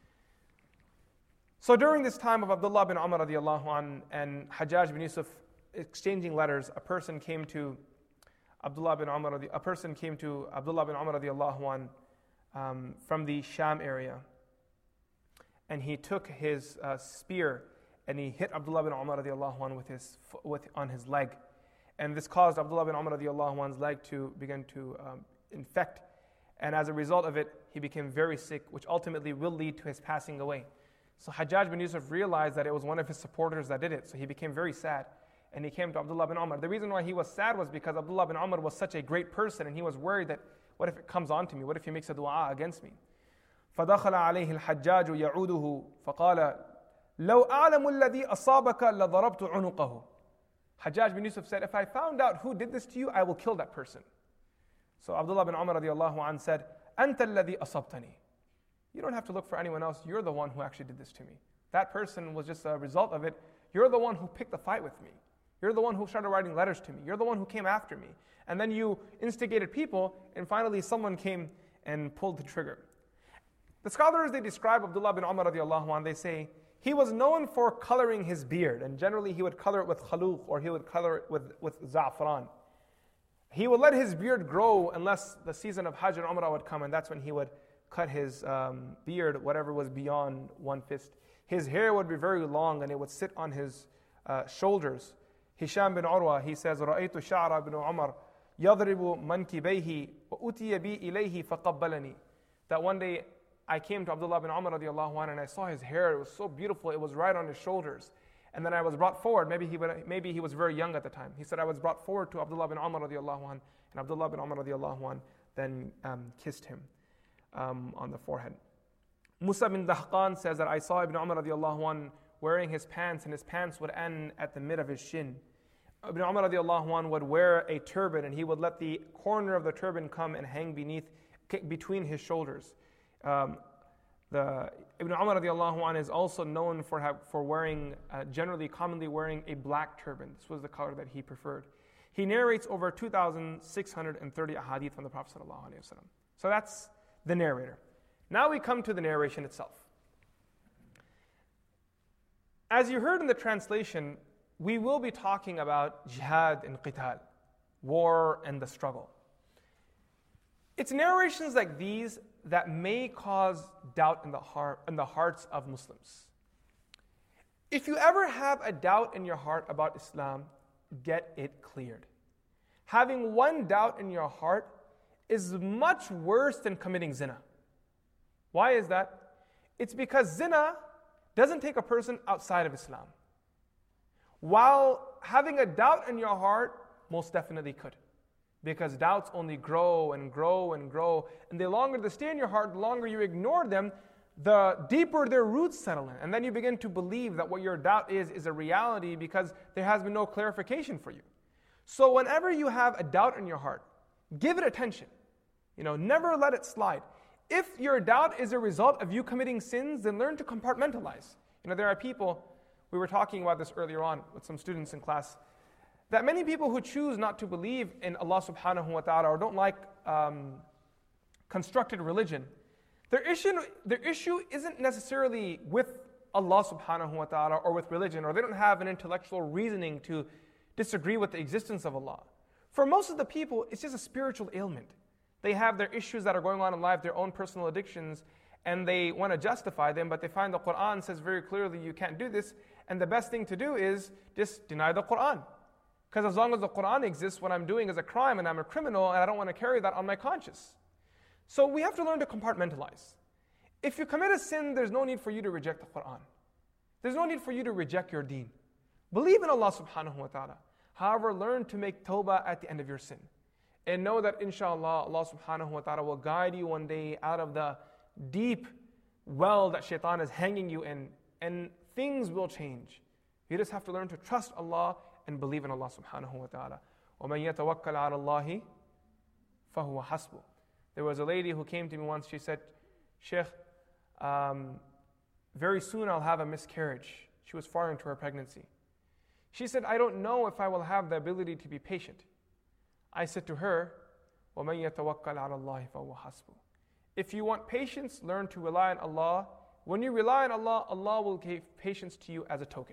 So during this time of Abdullah bin Umar radiallahu anh and Hajjaj bin Yusuf exchanging letters, a person came to Abdullah bin Umar, a person came to Abdullah bin Umar radiallahu anh um, from the Sham area, and he took his uh, spear and he hit Abdullah bin Umar radiallahu anh with his with on his leg, and this caused Abdullah bin Umar radiallahu anh's leg to begin to um, infect, and as a result of it, he became very sick, which ultimately will lead to his passing away. So Hajjaj bin Yusuf realized that it was one of his supporters that did it, so he became very sad. And he came to Abdullah bin Umar. The reason why he was sad was because Abdullah bin Umar was such a great person, and he was worried that, what if it comes on to me? What if he makes a dua against me? فَدَخَلَ عَلَيْهِ الْحَجَّاجُ يَعُودُهُ فَقَالَ لَوْ أَعْلَمُ الَّذِي أَصَابَكَ لَضَرَبْتُ عُنُقَهُ. Hajjaj bin Yusuf said, if I found out who did this to you, I will kill that person. So Abdullah bin Umar radiallahu anhu said, أَنْتَ الَّذِي أَصَبْتَنِي. You don't have to look for anyone else. You're the one who actually did this to me. That person was just a result of it. You're the one who picked the fight with me. You're the one who started writing letters to me. You're the one who came after me. And then you instigated people, and finally someone came and pulled the trigger. The scholars, they describe Abdullah bin Umar radiallahu anhu, they say, he was known for coloring his beard, and generally he would color it with khaluq, or he would color it with, with za'fran. He would let his beard grow unless the season of Hajj and Umrah would come, and that's when he would cut his um, beard, whatever was beyond one fist. His hair would be very long, and it would sit on his uh, shoulders. Hisham bin Urwa, he says, رَأَيْتُ شَعْرَ بِنُ عُمَرْ يَضْرِبُ مَنْكِبَيْهِ وَأُتِيَ بِي إِلَيْهِ فَقَبَّلَنِي. That one day I came to Abdullah bin Umar radiallahu anhu, and I saw his hair. It was so beautiful. It was right on his shoulders. And then I was brought forward. Maybe he would, maybe he was very young at the time. He said, I was brought forward to Abdullah bin Umar radiallahu anhu, and Abdullah bin Umar radiallahu anhu then um, kissed him um, on the forehead. Musa bin Dahqan says that I saw Ibn Umar radiallahu anhu wearing his pants, and his pants would end at the mid of his shin. Ibn Umar radiallahu anhu would wear a turban, and he would let the corner of the turban come and hang beneath, between his shoulders. Um, the Ibn Umar radiallahu anhu is also known for have, for wearing, uh, generally, commonly wearing a black turban. This was the color that he preferred. He narrates over two thousand six hundred thirty ahadith from the Prophet sallallahu alaihi wasallam. So that's the narrator. Now we come to the narration itself. As you heard in the translation, we will be talking about jihad and qital, war and the struggle. It's narrations like these that may cause doubt in the heart, in the hearts of Muslims. If you ever have a doubt in your heart about Islam, get it cleared. Having one doubt in your heart is much worse than committing zina. Why is that? It's because zina doesn't take a person outside of Islam. While having a doubt in your heart most definitely could. Because doubts only grow and grow and grow. And the longer they stay in your heart, the longer you ignore them, the deeper their roots settle in. And then you begin to believe that what your doubt is, is a reality because there has been no clarification for you. So whenever you have a doubt in your heart, give it attention. You know, never let it slide. If your doubt is a result of you committing sins, then learn to compartmentalize. You know, there are people, we were talking about this earlier on with some students in class, that many people who choose not to believe in Allah subhanahu wa ta'ala or don't like um, constructed religion, their issue, their issue isn't necessarily with Allah subhanahu wa ta'ala or with religion, or they don't have an intellectual reasoning to disagree with the existence of Allah. For most of the people, it's just a spiritual ailment. They have their issues that are going on in life, their own personal addictions, and they want to justify them, but they find the Quran says very clearly you can't do this, and the best thing to do is just deny the Quran. Because as long as the Quran exists, what I'm doing is a crime and I'm a criminal and I don't want to carry that on my conscience. So we have to learn to compartmentalize. If you commit a sin, there's no need for you to reject the Quran. There's no need for you to reject your deen. Believe in Allah subhanahu wa ta'ala. However, learn to make tawbah at the end of your sin. And know that inshallah, Allah subhanahu wa ta'ala will guide you one day out of the deep well that shaitan is hanging you in. And things will change. You just have to learn to trust Allah and believe in Allah subhanahu wa ta'ala. وَمَنْ يَتَوَكَّلْ عَلَى اللَّهِ فَهُوَ حَسْبُهُ. There was a lady who came to me once, she said, Sheikh, um, very soon I'll have a miscarriage. She was far into her pregnancy. She said, I don't know if I will have the ability to be patient. I said to her, وَمَنْ يَتَوَكَّلْ عَلَى اللَّهِ فَهُوَ حَسْبُهُ. If you want patience, learn to rely on Allah. When you rely on Allah, Allah will give patience to you as a token.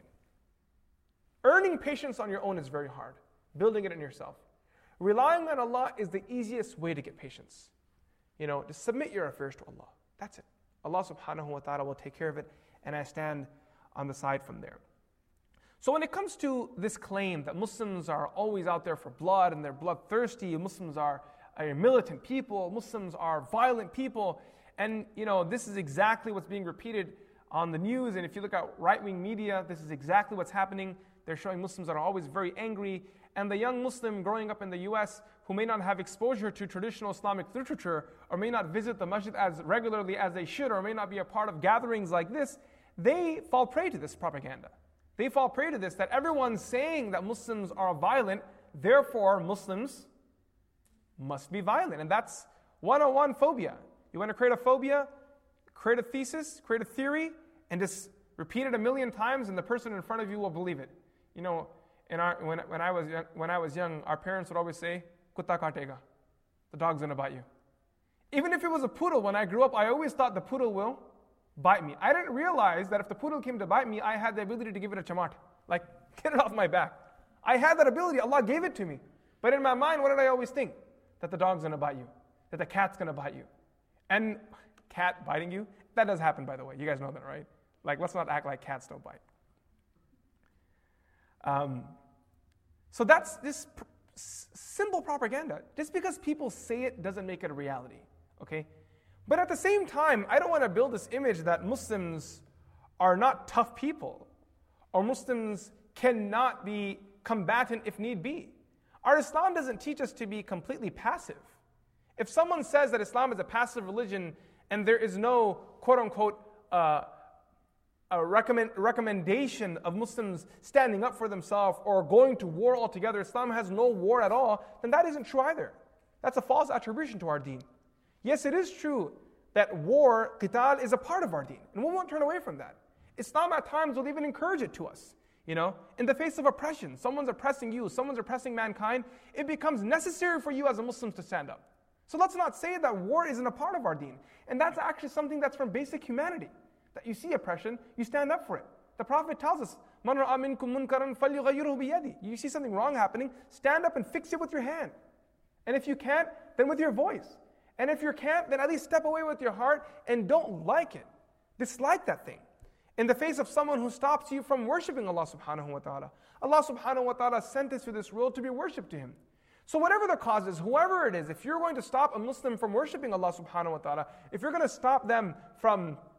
Earning patience on your own is very hard. Building it in yourself. Relying on Allah is the easiest way to get patience. You know, just submit your affairs to Allah. That's it. Allah subhanahu wa ta'ala will take care of it, and I stand on the side from there. So when it comes to this claim that Muslims are always out there for blood and they're bloodthirsty, Muslims are, are militant people, Muslims are violent people, and you know, this is exactly what's being repeated on the news, and if you look at right-wing media, this is exactly what's happening. They're showing Muslims that are always very angry. And the young Muslim growing up in the U S who may not have exposure to traditional Islamic literature or may not visit the masjid as regularly as they should or may not be a part of gatherings like this, they fall prey to this propaganda. They fall prey to this, that everyone's saying that Muslims are violent, therefore Muslims must be violent. And that's one-on-one phobia. You want to create a phobia? Create a thesis, create a theory, and just repeat it a million times and the person in front of you will believe it. You know, in our, when, when, I was young, when I was young, our parents would always say, Kutta kaatega. The dog's going to bite you. Even if it was a poodle, when I grew up, I always thought the poodle will bite me. I didn't realize that if the poodle came to bite me, I had the ability to give it a chamat. Like, get it off my back. I had that ability. Allah gave it to me. But in my mind, what did I always think? That the dog's going to bite you. That the cat's going to bite you. And cat biting you? That does happen, by the way. You guys know that, right? Like, let's not act like cats don't bite. Um, so that's this pr- simple propaganda. Just because people say it doesn't make it a reality, okay? But at the same time, I don't want to build this image that Muslims are not tough people, or Muslims cannot be combatant if need be. Our Islam doesn't teach us to be completely passive. If someone says that Islam is a passive religion and there is no quote-unquote uh, a recommend, recommendation of Muslims standing up for themselves or going to war altogether, Islam has no war at all, then that isn't true either. That's a false attribution to our deen. Yes, it is true that war, qital, is a part of our deen, and we won't turn away from that. Islam at times will even encourage it to us. You know, in the face of oppression, someone's oppressing you, someone's oppressing mankind, it becomes necessary for you as a Muslim to stand up. So let's not say that war isn't a part of our deen. And that's actually something that's from basic humanity. That you see oppression, you stand up for it. The Prophet tells us, "Man ra'a minkum munkaran falyughayyirhu biyadi." You see something wrong happening, stand up and fix it with your hand. And if you can't, then with your voice. And if you can't, then at least step away with your heart and don't like it. Dislike that thing. In the face of someone who stops you from worshiping Allah subhanahu wa ta'ala. Allah subhanahu wa ta'ala sent us to this world to be worshipped to Him. So whatever the cause is, whoever it is, if you're going to stop a Muslim from worshiping Allah subhanahu wa ta'ala, if you're going to stop them from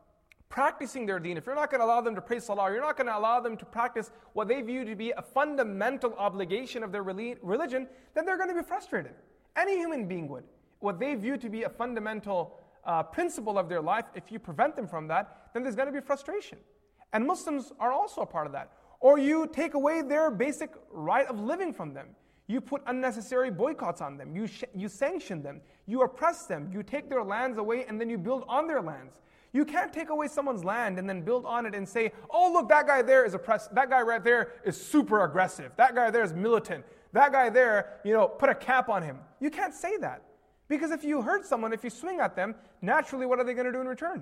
practicing their deen, if you're not going to allow them to pray salah, you're not going to allow them to practice what they view to be a fundamental obligation of their religion, then they're going to be frustrated. Any human being would. What they view to be a fundamental uh, principle of their life, if you prevent them from that, then there's going to be frustration. And Muslims are also a part of that. Or you take away their basic right of living from them. You put unnecessary boycotts on them. You, sh- you sanction them. You oppress them. You take their lands away and then you build on their lands. You can't take away someone's land and then build on it and say, oh, look, that guy there is oppressed. That guy right there is super aggressive. That guy there is militant. That guy there, you know, put a cap on him. You can't say that. Because if you hurt someone, if you swing at them, naturally, what are they going to do in return?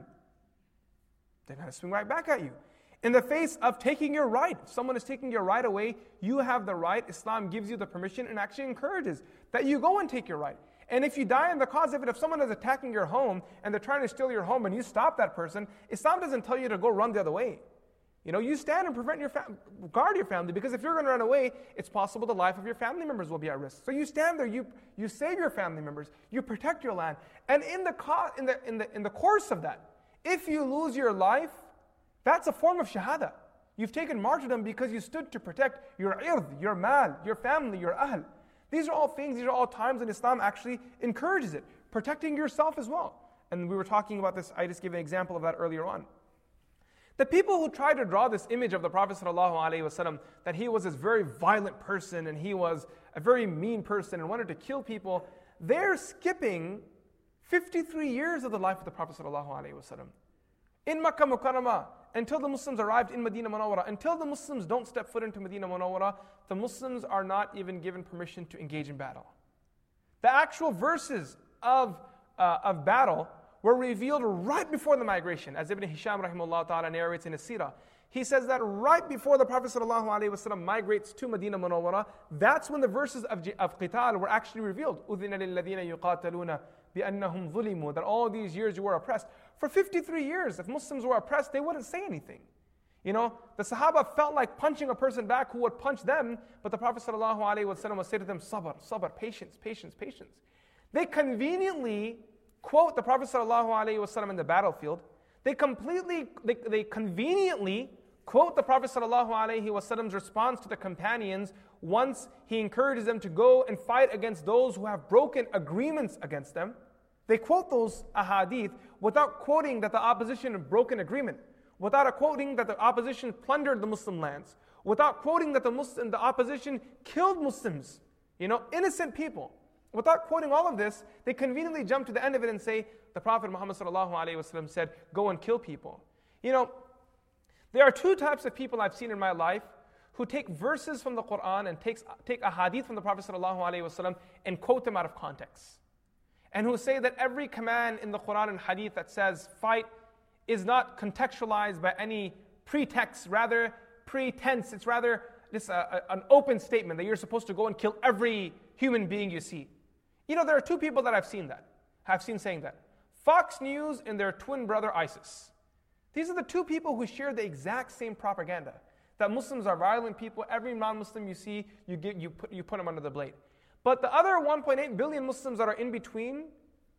They're going to swing right back at you. In the face of taking your right, if someone is taking your right away, you have the right. Islam gives you the permission and actually encourages that you go and take your right. And if you die in the cause of it, if someone is attacking your home and they're trying to steal your home and you stop that person, Islam doesn't tell you to go run the other way. You know, you stand and prevent your fam- guard your family, because if you're going to run away, it's possible the life of your family members will be at risk. So you stand there, you you save your family members, you protect your land, and in the co- in the in the in the course of that, if you lose your life, that's a form of shahada. You've taken martyrdom because you stood to protect your ird, your mal, your family, your ahl. These are all things, these are all times when Islam actually encourages it. Protecting yourself as well. And we were talking about this, I just gave an example of that earlier on. The people who try to draw this image of the Prophet ﷺ, that he was this very violent person and he was a very mean person and wanted to kill people, they're skipping fifty-three years of the life of the Prophet ﷺ. In Makkah Mukarramah, until the Muslims arrived in Medina Munawwara, until the Muslims don't step foot into Medina Munawwara, the Muslims are not even given permission to engage in battle. The actual verses of, uh, of battle were revealed right before the migration, as Ibn Hisham rahimahullah ta'ala narrates in his seerah. He says that right before the Prophet ﷺ migrates to Medina Munawwara, that's when the verses of, of qital were actually revealed. أُذِنَ لِلَّذِينَ يُقَاتَلُونَ بِأَنَّهُمْ ظُلِمُوا. That all these years you were oppressed. For fifty-three years, if Muslims were oppressed, they wouldn't say anything. You know, the Sahaba felt like punching a person back who would punch them, but the Prophet ﷺ would say to them, sabr, sabr, patience, patience, patience. They conveniently quote the Prophet ﷺ in the battlefield. They completely, they, they conveniently quote the Prophet ﷺ's response to the companions once he encourages them to go and fight against those who have broken agreements against them. They quote those ahadith without quoting that the opposition broke an agreement, without quoting that the opposition plundered the Muslim lands, without quoting that the Muslim, the opposition killed Muslims, you know, innocent people. Without quoting all of this, they conveniently jump to the end of it and say, the Prophet Muhammad sallallahu alaihi wasallam said, go and kill people. You know, there are two types of people I've seen in my life who take verses from the Quran and takes, take a hadith from the Prophet sallallahu alaihi wasallam and quote them out of context. And who say that every command in the Quran and hadith that says fight is not contextualized by any pretext, rather pretense. It's rather just a, a, an open statement that you're supposed to go and kill every human being you see. You know, there are two people that I've seen that, have seen saying that. Fox News and their twin brother ISIS. These are the two people who share the exact same propaganda, that Muslims are violent people. Every non-Muslim you see, you, get, you, put, you put them under the blade. But the other one point eight billion Muslims that are in between,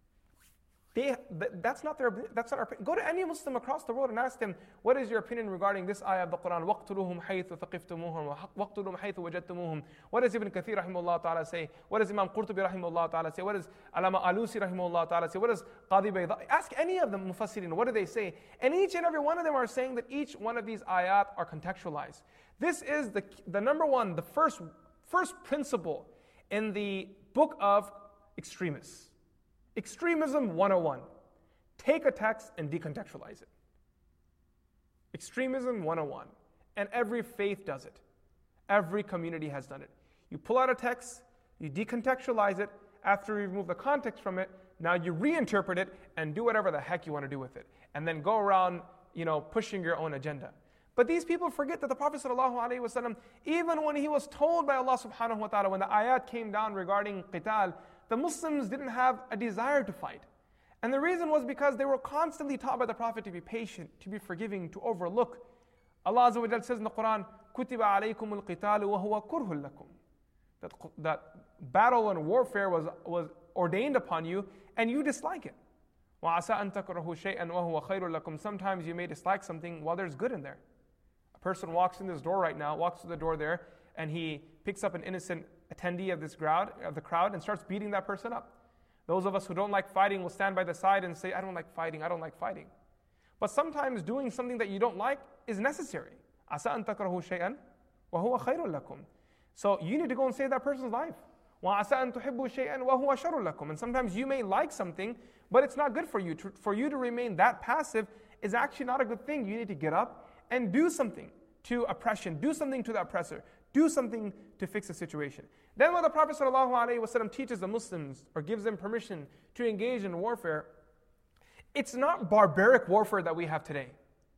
they, that's not their, that's not our opinion. Go to any Muslim across the world and ask them, what is your opinion regarding this ayah of the Quran? وَاقْتُلُوهُمْ حَيْثُ ثَقِفْتُمُوهُمْ وَاقْتُلُوهُمْ حَيْثُ وَجَدْتُمُوهُمْ. What does Ibn Kathir rahimahullah ta'ala say? What does Imam Qurtubi rahimahullah ta'ala say? What does Alama Alusi rahimahullah ta'ala say? What does Qadi Bayda? Ask any of them mufassirin, what do they say? And each and every one of them are saying that each one of these ayat are contextualized. This is the, the number one, the first, first principle in the book of extremists. Extremism one oh one. Take a text and decontextualize it. Extremism one oh one. And every faith does it. Every community has done it. You pull out a text, you decontextualize it. After you remove the context from it, now you reinterpret it and do whatever the heck you want to do with it. And then go around, you know, pushing your own agenda. But these people forget that the Prophet ﷺ, even when he was told by Allah subhanahu wa ta'ala, when the ayat came down regarding qital, the Muslims didn't have a desire to fight. And the reason was because they were constantly taught by the Prophet to be patient, to be forgiving, to overlook. Allah Azza wa Jal says in the Quran, كُتِبَ عَلَيْكُمُ الْقِتَالُ وَهُوَ كُرْهٌ لَكُمْ. That, that battle and warfare was, was ordained upon you, and you dislike it. وَعَسَىٰ أَن تَكْرَهُ شَيْئًا وَهُوَ خَيْرٌ لَكُمْ. Sometimes you may dislike something while there's good in there. A person walks in this door right now, walks through the door there, and he picks up an innocent attendee of this crowd, of the crowd, and starts beating that person up. Those of us who don't like fighting will stand by the side and say, I don't like fighting, I don't like fighting. But sometimes doing something that you don't like is necessary. عَسَىٰ أَن تَكْرَهُ شَيْئًا وَهُوَ خَيْرٌ لَكُمْ. So you need to go and save that person's life. وَعَسَىٰ أَن تُحِبُّوا شَيْئًا وَهُوَ شَرٌ لَكُمْ. And sometimes you may like something, but it's not good for you. To, for you to remain that passive is actually not a good thing. You need to get up and do something to oppression, do something to the oppressor, do something to fix the situation. Then when the Prophet ﷺ teaches the Muslims or gives them permission to engage in warfare, it's not barbaric warfare that we have today.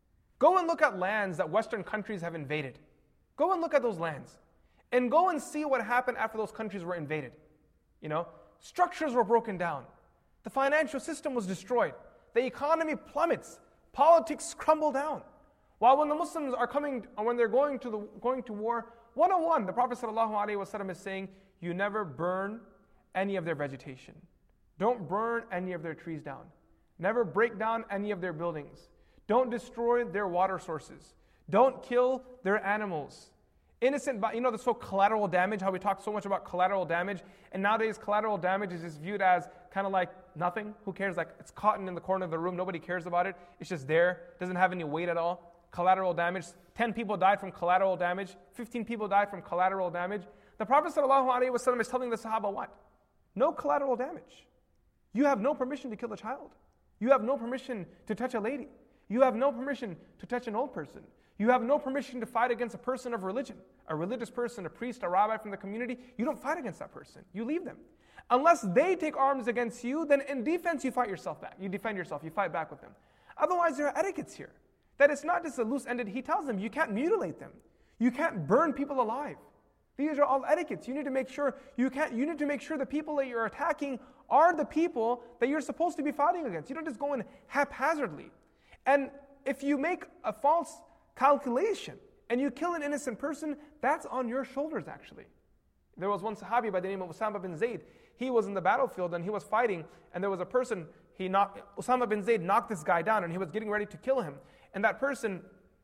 Go and look at lands that Western countries have invaded. Go and look at those lands. And go and see what happened after those countries were invaded. You know, structures were broken down. The financial system was destroyed. The economy plummets. Politics crumble down. While when the Muslims are coming, or when they're going to the going to war, one oh one, the Prophet ﷺ is saying, you never burn any of their vegetation. Don't burn any of their trees down. Never break down any of their buildings. Don't destroy their water sources. Don't kill their animals. Innocent, you know, the so collateral damage, how we talk so much about collateral damage, and nowadays collateral damage is just viewed as kind of like nothing. Who cares? Like it's cotton in the corner of the room, nobody cares about it. It's just there, doesn't have any weight at all. Collateral damage, ten people died from collateral damage, fifteen people died from collateral damage. The Prophet ﷺ is telling the Sahaba what? No collateral damage. You have no permission to kill a child. You have no permission to touch a lady. You have no permission to touch an old person. You have no permission to fight against a person of religion, a religious person, a priest, a rabbi from the community. You don't fight against that person. You leave them. Unless they take arms against you, then in defense you fight yourself back. You defend yourself. You fight back with them. Otherwise, there are etiquettes here. That it's not just a loose-ended, he tells them, you can't mutilate them. You can't burn people alive. These are all etiquettes. You need to make sure you can't. You need to make sure the people that you're attacking are the people that you're supposed to be fighting against. You don't just go in haphazardly. And if you make a false calculation and you kill an innocent person, that's on your shoulders actually. There was one Sahabi by the name of Usama bin Zayd. He was in the battlefield and he was fighting, and there was a person, he knocked, Usama bin Zayd knocked this guy down and he was getting ready to kill him. And that person,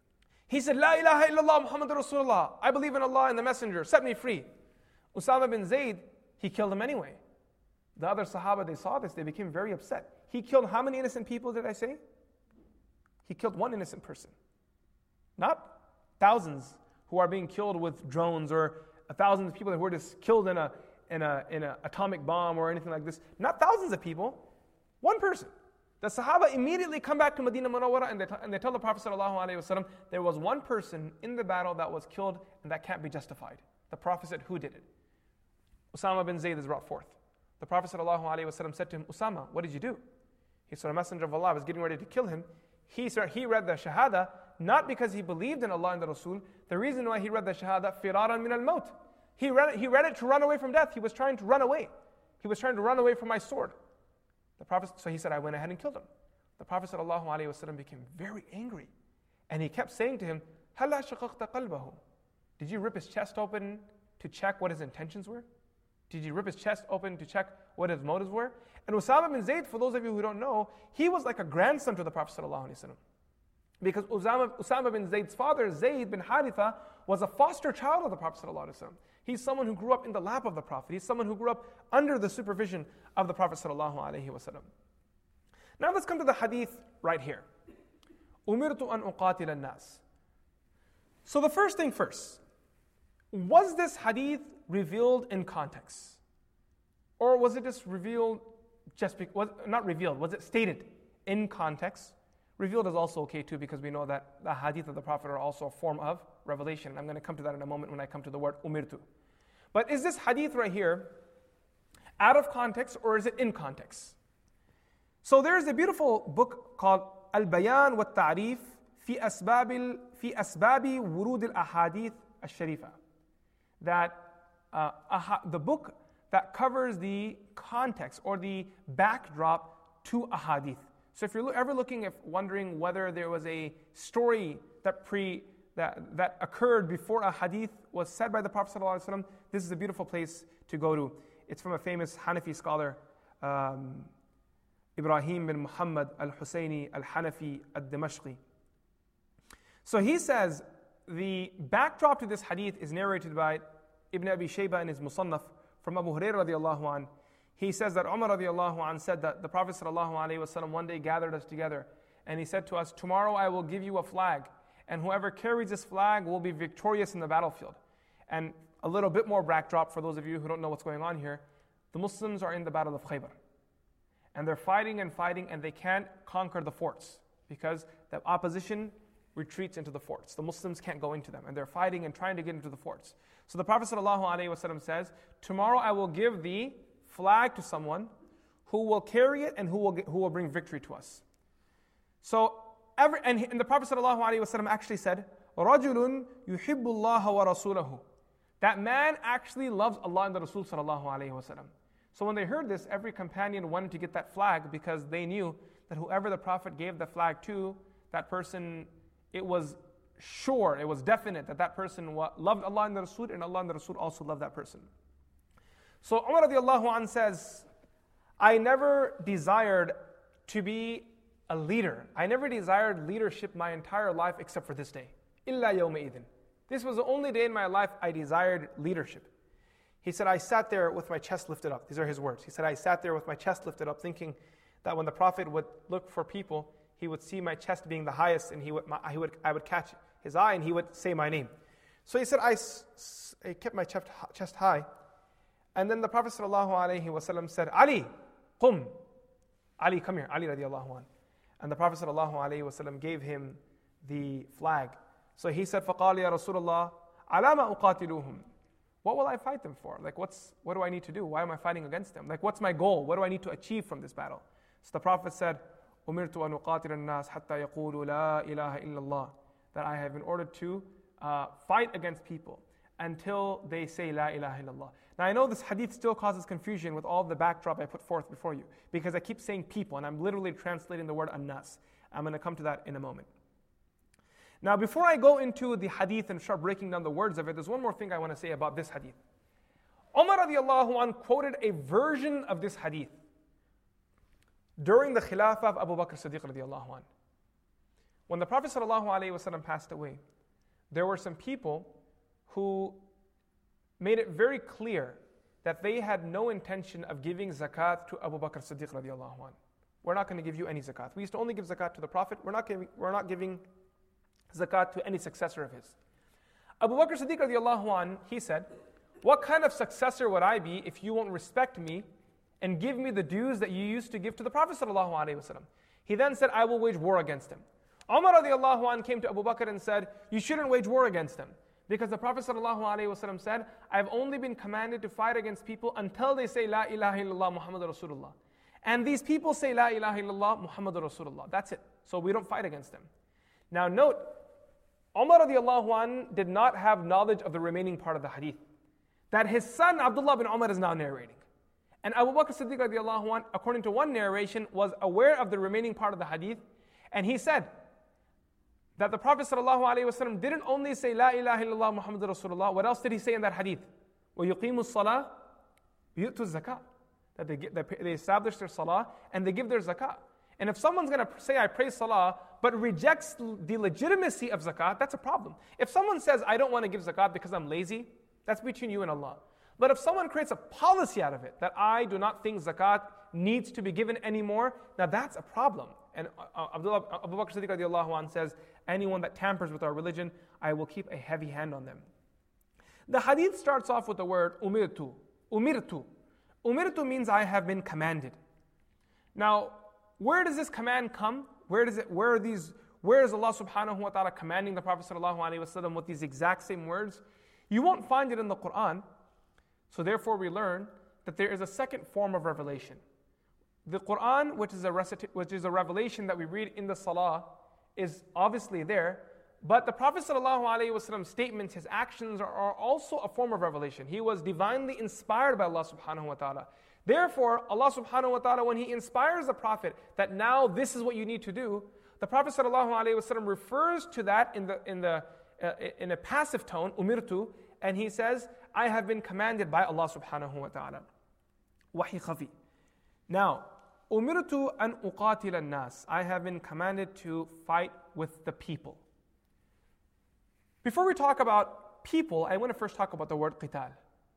he said, La ilaha illallah Muhammad Rasulullah. I believe in Allah and the Messenger, set me free. Usama bin Zayd, he killed him anyway. The other Sahaba, they saw this, they became very upset. He killed how many innocent people did I say? He killed one innocent person. Not thousands who are being killed with drones, or thousands of people who were just killed in a in a in an atomic bomb or anything like this. Not thousands of people, one person. The Sahaba immediately come back to Medina Munawwara and they, t- and they tell the Prophet ﷺ, there was one person in the battle that was killed and that can't be justified. The Prophet said, who did it? Usama bin Zayd is brought forth. The Prophet ﷺ said to him, Usama, what did you do? He said, a messenger of Allah was getting ready to kill him. He, said, he read the Shahada, not because he believed in Allah and the Rasul. The reason why he read the Shahada, firaran min al-maut. He read it, he read it to run away from death. He was trying to run away. He was trying to run away from my sword. The Prophet, so he said, I went ahead and killed him. The Prophet ﷺ became very angry. And he kept saying to him, هَلَا شَقَقْتَ قَلْبَهُ. Did you rip his chest open to check what his intentions were? Did you rip his chest open to check what his motives were? And Usama bin Zayd, for those of you who don't know, he was like a grandson to the Prophet ﷺ. Because Usama, Usama bin Zayd's father, Zayd bin Haritha, was a foster child of the Prophet ﷺ. He's someone who grew up in the lap of the Prophet. He's someone who grew up under the supervision of the Prophet ﷺ. Now let's come to the hadith right here. أُمِرْتُ أَنْ أُقَاتِلَ النَّاسِ. So the first thing first, was this hadith revealed in context? Or was it just revealed, just be, was not revealed, was it stated in context? Revealed is also okay too, because we know that the hadith of the Prophet are also a form of revelation. I'm going to come to that in a moment when I come to the word umirtu. But is this hadith right here out of context or is it in context? So there is a beautiful book called Al-Bayan wa Ta'rif fi asbab fi asbabi wurud al-ahadith al-sharifa. That uh, aha, the book that covers the context or the backdrop to ahadith. So if you're ever looking at wondering whether there was a story that pre that, that occurred before a hadith was said by the Prophet ﷺ, this is a beautiful place to go to. It's from a famous Hanafi scholar, um, Ibrahim bin Muhammad al-Husayni al-Hanafi al-Dimashqi. So he says, the backdrop to this hadith is narrated by Ibn Abi Shayba in his Musannaf from Abu Hurairah radiallahu an. He says that Umar radiallahu an said that the Prophet sallallahu alaihi wasallam one day gathered us together and he said to us, tomorrow I will give you a flag and whoever carries this flag will be victorious in the battlefield. And a little bit more backdrop for those of you who don't know what's going on here. The Muslims are in the battle of Khaybar. And they're fighting and fighting and they can't conquer the forts because the opposition retreats into the forts. The Muslims can't go into them and they're fighting and trying to get into the forts. So the Prophet ﷺ says, tomorrow I will give the flag to someone who will carry it and who will get, who will bring victory to us. So every and, he, and the Prophet ﷺ actually said, رَجُلٌ يُحِبُّ اللَّهَ وَرَسُولَهُ. That man actually loves Allah and the Rasul ﷺ. So when they heard this, every companion wanted to get that flag because they knew that whoever the Prophet gave the flag to, that person, it was sure, it was definite that that person loved Allah and the Rasul, and Allah and the Rasul also loved that person. So Umar radiallahu anh says, I never desired to be a leader. I never desired leadership my entire life except for this day. Illa yawma idin. This was the only day in my life I desired leadership. He said, I sat there with my chest lifted up. These are his words. He said, I sat there with my chest lifted up thinking that when the Prophet would look for people, he would see my chest being the highest and he would, my, he would, I would catch his eye and he would say my name. So he said, I, I kept my chest, chest high. And then the Prophet ﷺ said, Ali, qum. Ali, come here. Ali radiallahu anh. And the Prophet ﷺ gave him the flag. So he said, فَقَالِ يَا رَسُولَ اللَّهِ عَلَامَ أُقَاتِلُوهُم. What will I fight them for? Like, what's what do I need to do? Why am I fighting against them? Like, what's my goal? What do I need to achieve from this battle? So the Prophet said, أُمِرْتُ أَنْ أُقَاتِلَ النَّاسِ حَتَّى يَقُولُوا لَا إِلَهَ إِلَّا اللَّهِ. That I have been ordered to uh, fight against people until they say La ilaha illallah. Now I know this hadith still causes confusion with all the backdrop I put forth before you, because I keep saying people and I'm literally translating the word annas. I'm going to come to that in a moment. Now before I go into the hadith and start breaking down the words of it, there's one more thing I want to say about this hadith. Umar radiallahu anh quoted a version of this hadith during the Khilafah of Abu Bakr Siddiq radiallahu anh. When the Prophet ﷺ passed away, there were some people who made it very clear that they had no intention of giving zakat to Abu Bakr Siddiq radiallahu anh. We're not going to give you any zakat. We used to only give zakat to the Prophet. We're not giving, we're not giving zakat to any successor of his. Abu Bakr Siddiq radiallahu anh, he said, what kind of successor would I be if you won't respect me and give me the dues that you used to give to the Prophet ﷺ? He then said, I will wage war against him. Umar radiallahu anh came to Abu Bakr and said, you shouldn't wage war against him. Because the Prophet ﷺ said, I've only been commanded to fight against people until they say La ilaha illallah Muhammadur Rasulullah. And these people say La ilaha illallah Muhammadur Rasulullah. That's it. So we don't fight against them. Now note, Umar radiallahu anh did not have knowledge of the remaining part of the hadith. That his son Abdullah bin Umar is now narrating. And Abu Bakr Siddiq radiallahu anh, according to one narration, was aware of the remaining part of the hadith. And he said that the Prophet ﷺ didn't only say La ilaha illallah Muhammadur Rasulullah. What else did he say in that hadith? وَيُقِيمُ الصَّلَاةِ وَيُؤْتُ الزَّكَاةِ. That they, get, they establish their salah and they give their zakah. And if someone's going to say, I pray salah, but rejects the legitimacy of zakat, that's a problem. If someone says, I don't want to give zakat because I'm lazy, that's between you and Allah. But if someone creates a policy out of it, that I do not think zakat needs to be given anymore, now that's a problem. And Abdullah, Abu Bakr Siddiq radiallahu anh says, anyone that tampers with our religion, I will keep a heavy hand on them. The hadith starts off with the word umirtu. Umirtu. Umirtu means I have been commanded. Now, where does this command come? Where does it? Where are these? Where is Allah subhanahu wa ta'ala commanding the Prophet sallallahu alaihi wasallam with these exact same words? You won't find it in the Quran. So therefore we learn that there is a second form of revelation. The Quran, which is a recita- which is a revelation that we read in the Salah, is obviously there. But the Prophet ﷺ's statements, his actions are, are also a form of revelation. He was divinely inspired by Allah subhanahu wa ta'ala. Therefore, Allah subhanahu wa ta'ala, when He inspires the Prophet that now this is what you need to do, the Prophet ﷺ refers to that in the in the uh, in a passive tone, umirtu, and he says, I have been commanded by Allah subhanahu wa ta'ala. Wahi khafi. Now, أمرت أن أقاتل الناس. I have been commanded to fight with the people. Before we talk about people, I want to first talk about the word qital.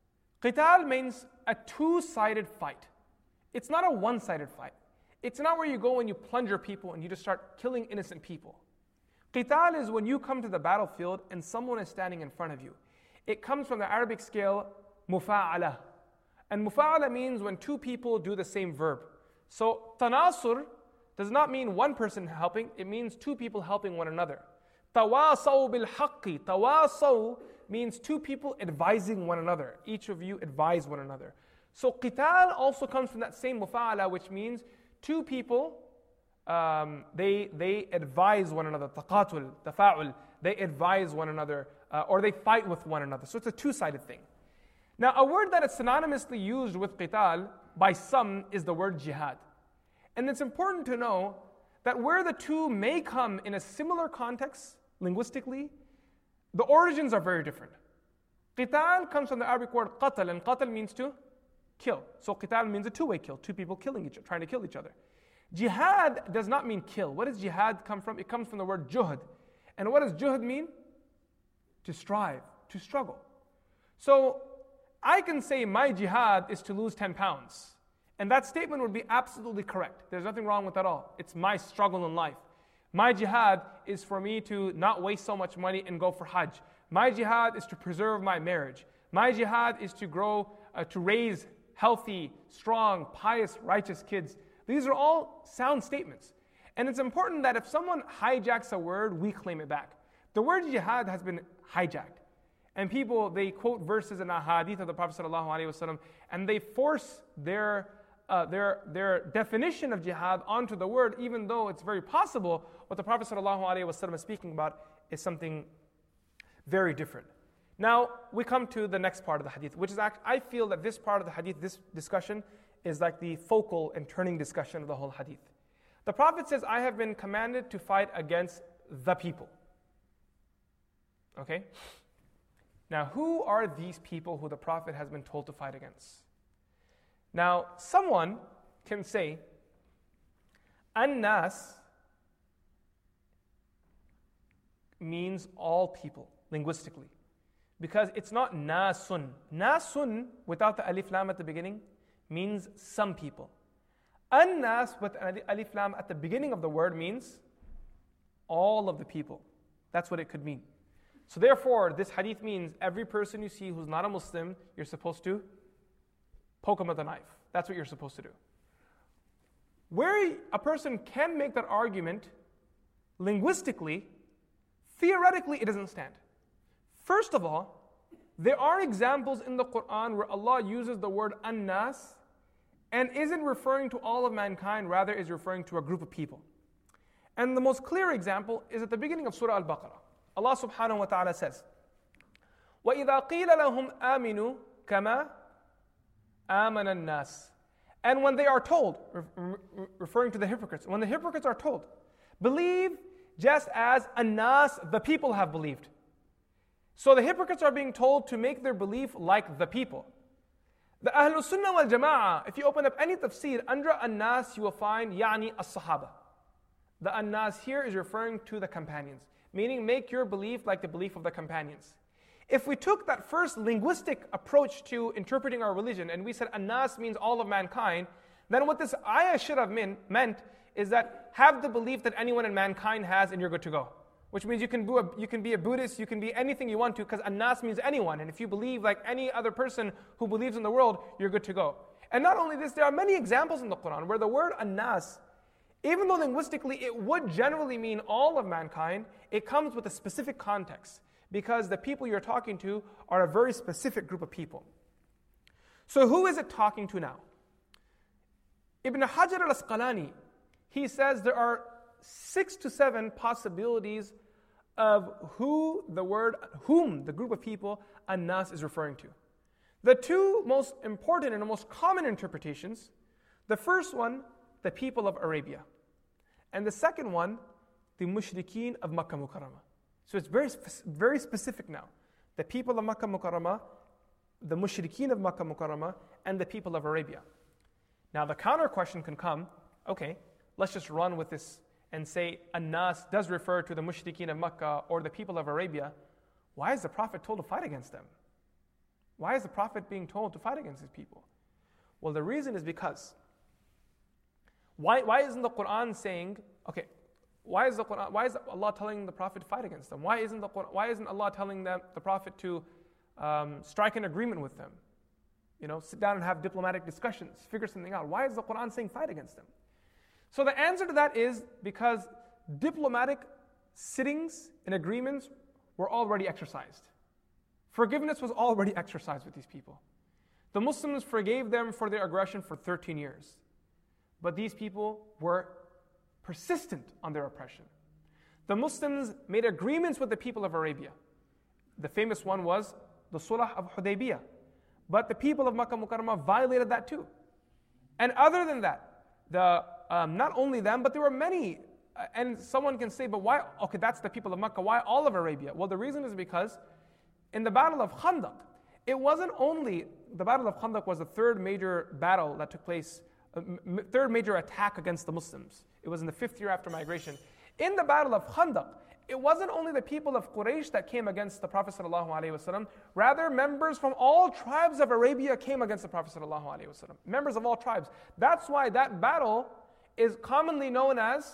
Qital means a two-sided fight. It's not a one-sided fight. It's not where you go and you plunder people and you just start killing innocent people. Qital is when you come to the battlefield and someone is standing in front of you. It comes from the Arabic scale mufa'ala. And mufa'ala means when two people do the same verb. So tanasur does not mean one person helping, it means two people helping one another. Tawasaw bil haqqi. Tawasaw means two people advising one another. Each of you advise one another. So qital also comes from that same mufa'ala, which means two people, um, they, they advise one another. Taqatul, tafa'ul, they advise one another, uh, or they fight with one another. So it's a two-sided thing. Now, a word that is synonymously used with qital by some is the word jihad. And it's important to know that where the two may come in a similar context, linguistically, the origins are very different. Qital comes from the Arabic word qatal, and qatal means to kill. So qital means a two-way kill, two people killing each other, trying to kill each other. Jihad does not mean kill. What does jihad come from? It comes from the word juhd. And what does juhd mean? To strive, to struggle. So I can say my jihad is to lose ten pounds. And that statement would be absolutely correct. There's nothing wrong with that at all. It's my struggle in life. My jihad is for me to not waste so much money and go for Hajj. My jihad is to preserve my marriage. My jihad is to grow, uh, to raise healthy, strong, pious, righteous kids. These are all sound statements. And it's important that if someone hijacks a word, we claim it back. The word jihad has been hijacked. And people, they quote verses in a hadith of the Prophet ﷺ, and they force their, uh, their, their definition of jihad onto the word, even though it's very possible what the Prophet ﷺ is speaking about is something very different. Now, we come to the next part of the hadith, which is, act- I feel that this part of the hadith, this discussion, is like the focal and turning discussion of the whole hadith. The Prophet says, I have been commanded to fight against the people. Okay? Now, who are these people who the Prophet has been told to fight against? Now, someone can say, An-nas means all people, linguistically. Because it's not nasun. Nasun, without the alif lam at the beginning, means some people. An-nas with an alif lam at the beginning of the word means all of the people. That's what it could mean. So therefore, this hadith means every person you see who's not a Muslim, you're supposed to poke him with a knife. That's what you're supposed to do. Where a person can make that argument, linguistically, theoretically, it doesn't stand. First of all, there are examples in the Quran where Allah uses the word an-nas and isn't referring to all of mankind, rather is referring to a group of people. And the most clear example is at the beginning of Surah Al-Baqarah. Allah subhanahu wa ta'ala says, وَإِذَا قِيلَ لَهُمْ آمِنُوا كَمَا آمَنَ النَّاسِ. And when they are told, re- re- referring to the hypocrites, when the hypocrites are told, believe just as an-nas, the people have believed. So the hypocrites are being told to make their belief like the people. The Ahlul Sunnah wal Jama'ah, if you open up any tafsir, under an-nas you will find يعني as-sahaba. The an-nas here is referring to the companions, meaning make your belief like the belief of the companions. If we took that first linguistic approach to interpreting our religion and we said an-nas means all of mankind, then what this ayah should have mean, meant is that have the belief that anyone in mankind has and you're good to go. Which means you can, be a, you can be a Buddhist, you can be anything you want to, because an-nas means anyone. And if you believe like any other person who believes in the world, you're good to go. And not only this, there are many examples in the Quran where the word an-nas, even though linguistically it would generally mean all of mankind, it comes with a specific context. Because the people you're talking to are a very specific group of people. So who is it talking to now? Ibn Hajar al-Asqalani, he says there are six to seven possibilities of who the word, whom the group of people, an-nas, is referring to. The two most important and the most common interpretations, the first one, the people of Arabia. And the second one, the mushrikeen of Makkah Mukarramah. So it's very, very specific now. The people of Makkah Mukarramah, the mushrikeen of Makkah Mukarramah, and the people of Arabia. Now the counter question can come, okay, let's just run with this and say An-Nas does refer to the mushrikeen of Makkah or the people of Arabia. Why is the Prophet told to fight against them? Why is the Prophet being told to fight against these people? Well, the reason is because why, why isn't the Quran saying, okay, why is the Quran, why is Allah telling the Prophet to fight against them? Why isn't the Quran, why isn't Allah telling them, the Prophet to um, strike an agreement with them? You know, sit down and have diplomatic discussions, figure something out. Why is the Quran saying fight against them? So the answer to that is because diplomatic sittings and agreements were already exercised. Forgiveness was already exercised with these people. The Muslims forgave them for their aggression for thirteen years. But these people were persistent on their oppression. The Muslims made agreements with the people of Arabia. The famous one was the Sulh of Hudaybiyah. But the people of Makkah Mukarramah violated that too. And other than that, the um, not only them, but there were many. Uh, and someone can say, but why? Okay, that's the people of Makkah. Why all of Arabia? Well, the reason is because in the Battle of Khandaq, it wasn't only, the Battle of Khandaq was the third major battle that took place, uh, m- third major attack against the Muslims. It was in the fifth year after migration. In the Battle of Khandaq, it wasn't only the people of Quraysh that came against the Prophet ﷺ, rather members from all tribes of Arabia came against the Prophet ﷺ. Members of all tribes. That's why that battle is commonly known as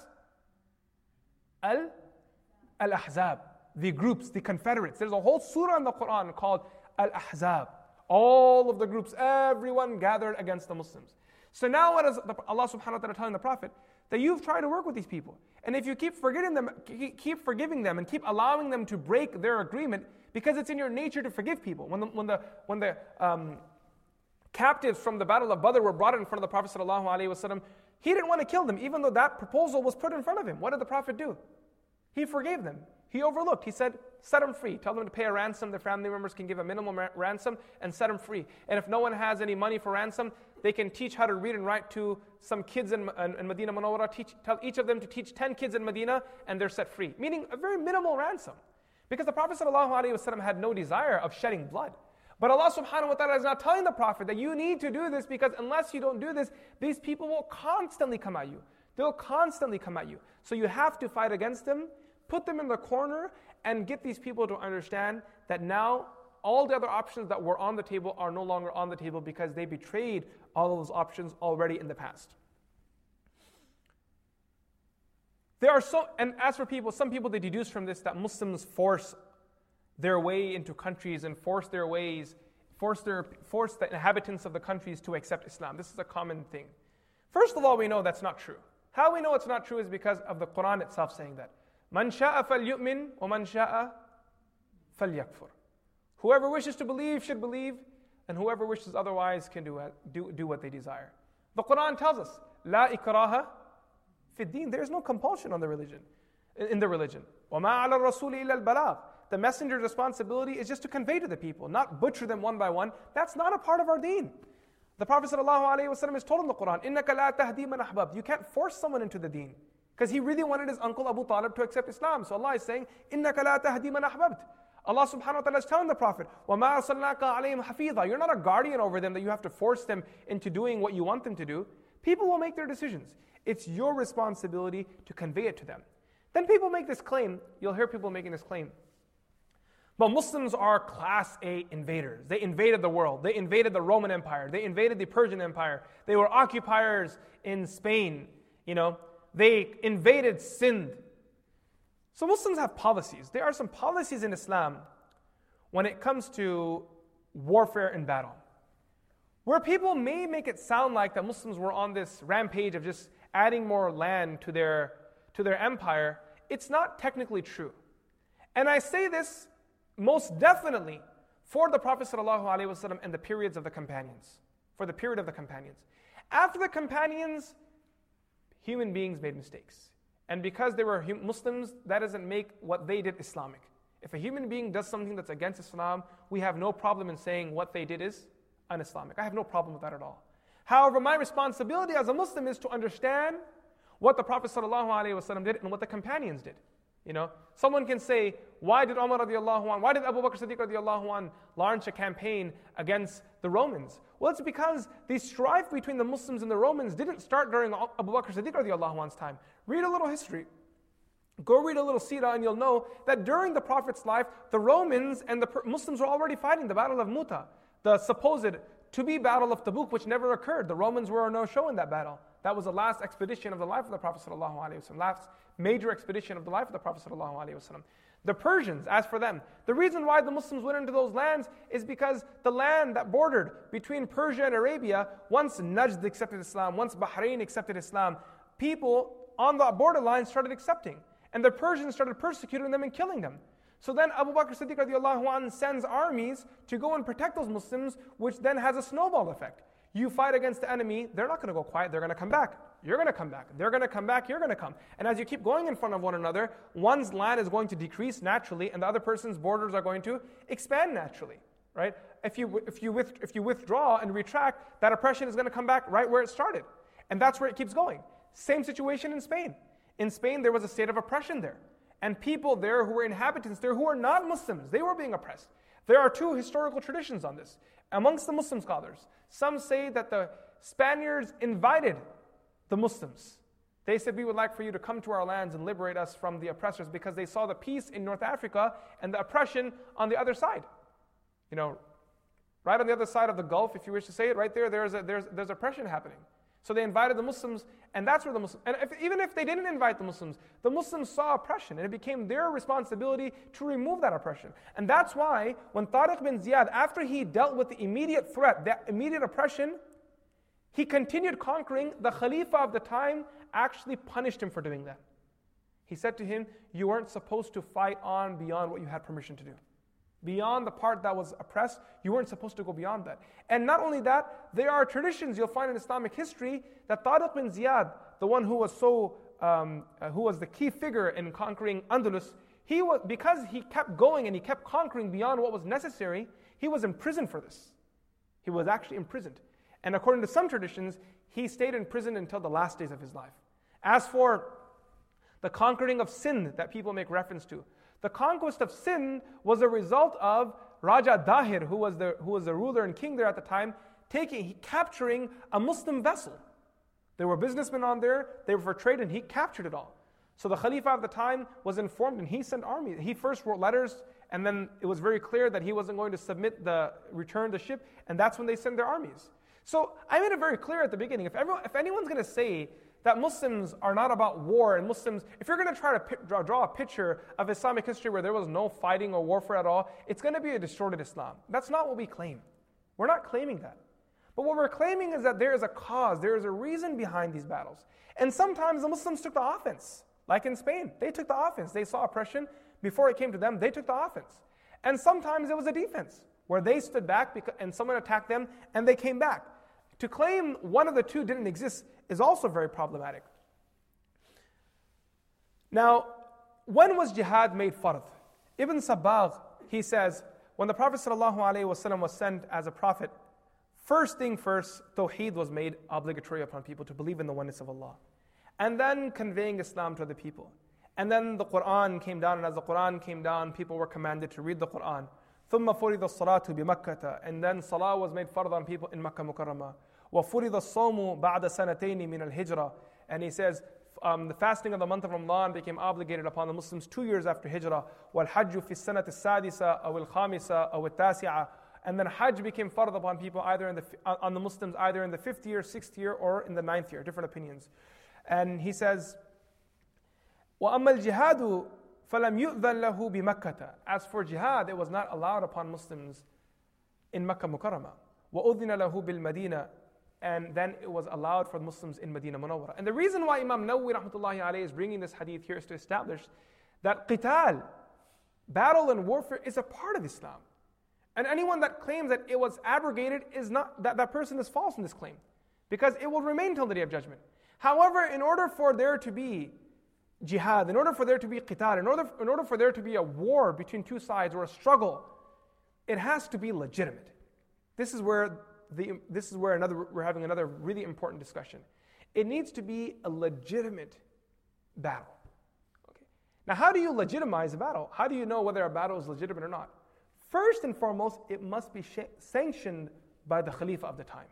Al, Al-Ahzab, the groups, the confederates. There's a whole surah in the Quran called Al-Ahzab. All of the groups, everyone gathered against the Muslims. So now what is Allah subhanahu wa ta'ala telling the Prophet? That you've tried to work with these people. And if you keep forgetting them, keep forgiving them and keep allowing them to break their agreement, because it's in your nature to forgive people. When the, when the, when the um, captives from the Battle of Badr were brought in front of the Prophet ﷺ, he didn't want to kill them, even though that proposal was put in front of him. What did the Prophet do? He forgave them. He overlooked. He said, set them free. Tell them to pay a ransom. Their family members can give a minimum ra- ransom and set them free. And if no one has any money for ransom, they can teach how to read and write to some kids in, in, in Medina Munawwara. Teach, tell each of them to teach ten kids in Medina, and they're set free. Meaning a very minimal ransom. Because the Prophet ﷺ had no desire of shedding blood. But Allah subhanahu wa ta'ala is not telling the Prophet that you need to do this, because unless you don't do this, these people will constantly come at you. They'll constantly come at you. So you have to fight against them, put them in the corner, and get these people to understand that now all the other options that were on the table are no longer on the table because they betrayed all of those options already in the past. There are so, and as for people, some people they deduce from this that Muslims force their way into countries and force their ways, force their force the inhabitants of the countries to accept Islam. This is a common thing. First of all, we know that's not true. How we know it's not true is because of the Quran itself saying that. Man sha'a falyu'min wa man sha'a falyakfur. Whoever wishes to believe should believe, and whoever wishes otherwise can do, do, do what they desire. The Quran tells us, La ikraha fi din. There is no compulsion on the religion, in the religion. Wa ma ala rasuli illa al-balagh. The messenger's responsibility is just to convey to the people, not butcher them one by one. That's not a part of our deen. The Prophet ﷺ is told in the Quran, إِنَّكَ لَا تَهْدِي مَنْ أَحْبَبْتَ. You can't force someone into the deen. Because he really wanted his uncle Abu Talib to accept Islam. So Allah is saying, إِنَّكَ لَا تَهْدِي مَنْ أَحْبَبْتَ. Allah subhanahu wa ta'ala is telling the Prophet, وَمَا أَرْسَلْنَاكَ عَلَيْهِمْ حَفِيظًا. You're not a guardian over them that you have to force them into doing what you want them to do. People will make their decisions. It's your responsibility to convey it to them. Then people make this claim, you'll hear people making this claim, but Muslims are class A invaders. They invaded the world. They invaded the Roman Empire. They invaded the Persian Empire. They were occupiers in Spain. You know, they invaded Sindh. So Muslims have policies. There are some policies in Islam when it comes to warfare and battle, where people may make it sound like that Muslims were on this rampage of just adding more land to their, to their empire. It's not technically true. And I say this most definitely for the Prophet ﷺ and the periods of the companions, for the period of the companions. After the companions, human beings made mistakes. And because they were Muslims, that doesn't make what they did Islamic. If a human being does something that's against Islam, we have no problem in saying what they did is un-Islamic. I have no problem with that at all. However, my responsibility as a Muslim is to understand what the Prophet ﷺ did and what the companions did. You know, someone can say, why did Umar radiallahu anh, why did Abu Bakr Siddiq radiallahu anh launch a campaign against the Romans? Well, it's because the strife between the Muslims and the Romans didn't start during Abu Bakr Siddiq radiallahu anh's time. Read a little history. Go read a little seerah and you'll know that during the Prophet's life, the Romans and the Muslims were already fighting the Battle of Mu'tah, the supposed to-be Battle of Tabuk, which never occurred. The Romans were a no-show in that battle. That was the last expedition of the life of the Prophet ﷺ, last major expedition of the life of the Prophet ﷺ. The Persians, as for them, the reason why the Muslims went into those lands is because the land that bordered between Persia and Arabia, once Najd accepted Islam, once Bahrain accepted Islam, people on the borderline started accepting. And the Persians started persecuting them and killing them. So then Abu Bakr Siddiq radiallahu anh sends armies to go and protect those Muslims, which then has a snowball effect. You fight against the enemy, they're not going to go quiet, they're going to come back. You're going to come back. They're going to come back, you're going to come. And as you keep going in front of one another, one's land is going to decrease naturally, and the other person's borders are going to expand naturally. Right? If you, if you, with, if you withdraw and retract, that oppression is going to come back right where it started. And that's where it keeps going. Same situation in Spain. In Spain, there was a state of oppression there. And people there who were inhabitants there who were not Muslims, they were being oppressed. There are two historical traditions on this. Amongst the Muslim scholars, some say that the Spaniards invited the Muslims. They said, we would like for you to come to our lands and liberate us from the oppressors, because they saw the peace in North Africa and the oppression on the other side. You know, right on the other side of the Gulf, if you wish to say it, right there, there's, a, there's, there's oppression happening. So they invited the Muslims, and that's where the Muslims, and if, even if they didn't invite the Muslims, the Muslims saw oppression, and it became their responsibility to remove that oppression. And that's why when Tariq bin Ziyad, after he dealt with the immediate threat, the immediate oppression, he continued conquering, the Khalifa of the time actually punished him for doing that. He said to him, you weren't supposed to fight on beyond what you had permission to do. Beyond the part that was oppressed, you weren't supposed to go beyond that. And not only that, there are traditions you'll find in Islamic history that Tariq bin Ziyad, the one who was so, um, uh, who was the key figure in conquering Andalus, he was, because he kept going and he kept conquering beyond what was necessary, he was imprisoned for this. He was actually imprisoned. And according to some traditions, he stayed in prison until the last days of his life. As for the conquering of Sindh that people make reference to, the conquest of Sindh was a result of Raja Dahir, who was the who was the ruler and king there at the time, taking capturing a Muslim vessel. There were businessmen on there, they were for trade, and he captured it all. So the Khalifa of the time was informed, and he sent armies. He first wrote letters, and then it was very clear that he wasn't going to submit the return the ship, and that's when they sent their armies. So I made it very clear at the beginning, if everyone, if anyone's going to say that Muslims are not about war, and Muslims, if you're going to try to p- draw, draw a picture of Islamic history where there was no fighting or warfare at all, it's going to be a distorted Islam. That's not what we claim. We're not claiming that. But what we're claiming is that there is a cause, there is a reason behind these battles. And sometimes the Muslims took the offense, like in Spain. They took the offense. They saw oppression. Before it came to them, they took the offense. And sometimes it was a defense, where they stood back because, and someone attacked them, and they came back. To claim one of the two didn't exist is also very problematic. Now, when was jihad made fard? Ibn Sabbagh, he says, when the Prophet ﷺ was sent as a prophet, first thing first, Tawheed was made obligatory upon people to believe in the oneness of Allah. And then conveying Islam to other people. And then the Quran came down, and as the Quran came down, people were commanded to read the Quran. ثُمَّ فُرِضَ الصَّلَاةُ بِمَكَّةَ And then Salah was made fard on people in Makkah Mukarramah. وَفُرِضَ الصَّوْمُ بَعْدَ سَنَتَيْنِ مِنَ الْهِجْرَةِ And he says, um, the fasting of the month of Ramadan became obligated upon the Muslims two years after Hijrah. وَالْحَجُّ فِي السَّنَةِ السَّادِسَةِ أَوِ الْخَامِسَةِ أَوِ التَّاسِعَةِ And then Hajj became fard upon people either in the, on the Muslims either in the fifth year, sixth year, or in the ninth year. Different opinions. And he says, وَأَمَّا الْجِهَادُ فَلَمْ يُؤْذَنْ لَهُ بِمَكَّةَ As for jihad, it was not allowed upon Muslims in Makkah Mukarramah. وَأُذِنَ لَهُ بِالْمَدِينَةِ And then it was allowed for the Muslims in Medina Munawwara. And the reason why Imam Nawawi rahmatullahi alayhi is bringing this hadith here is to establish that qital, battle and warfare, is a part of Islam. And anyone that claims that it was abrogated is not, that, that person is false in this claim. Because it will remain till the Day of Judgment. However, in order for there to be jihad, in order for there to be qital, in order, in order for there to be a war between two sides or a struggle, it has to be legitimate. This is where the, this is where another we're having another really important discussion. It needs to be a legitimate battle. Okay. Now, how do you legitimize a battle? How do you know whether a battle is legitimate or not? First and foremost, it must be sh- sanctioned by the Khalifa of the time.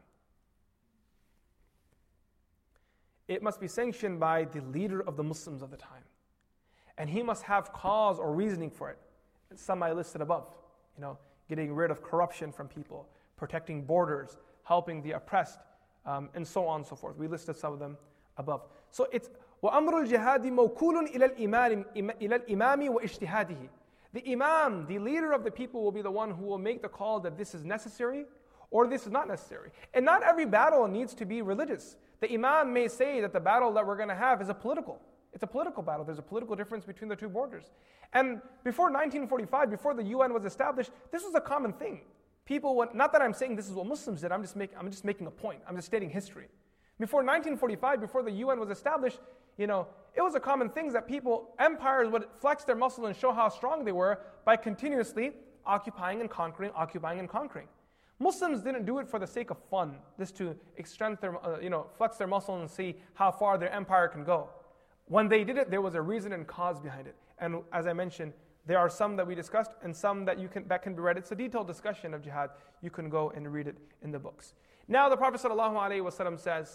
It must be sanctioned by the leader of the Muslims of the time. And he must have cause or reasoning for it. Some I listed above. You know, getting rid of corruption from people, protecting borders, helping the oppressed, um, and so on and so forth. We listed some of them above. So it's وَأَمْرُ الْجِهَادِ مَوْكُولٌ إِلَى الْإِمَامِ إِلَى الْإِمَامِ وَإِجْتِهَادِهِ. The Imam, the leader of the people, will be the one who will make the call that this is necessary or this is not necessary. And not every battle needs to be religious. The Imam may say that the battle that we're going to have is a political. It's a political battle. There's a political difference between the two borders. And before nineteen forty-five, before the U N was established, this was a common thing. People, went, not that I'm saying this is what Muslims did, I'm just, make, I'm just making a point. I'm just stating history. Before nineteen forty-five, before the U N was established, you know, it was a common thing that people, empires would flex their muscle and show how strong they were by continuously occupying and conquering, occupying and conquering. Muslims didn't do it for the sake of fun, just to extend their, uh, you know, flex their muscle and see how far their empire can go. When they did it, there was a reason and cause behind it. And as I mentioned, there are some that we discussed and some that you can that can be read. It's a detailed discussion of jihad. You can go and read it in the books. Now the Prophet ﷺ says,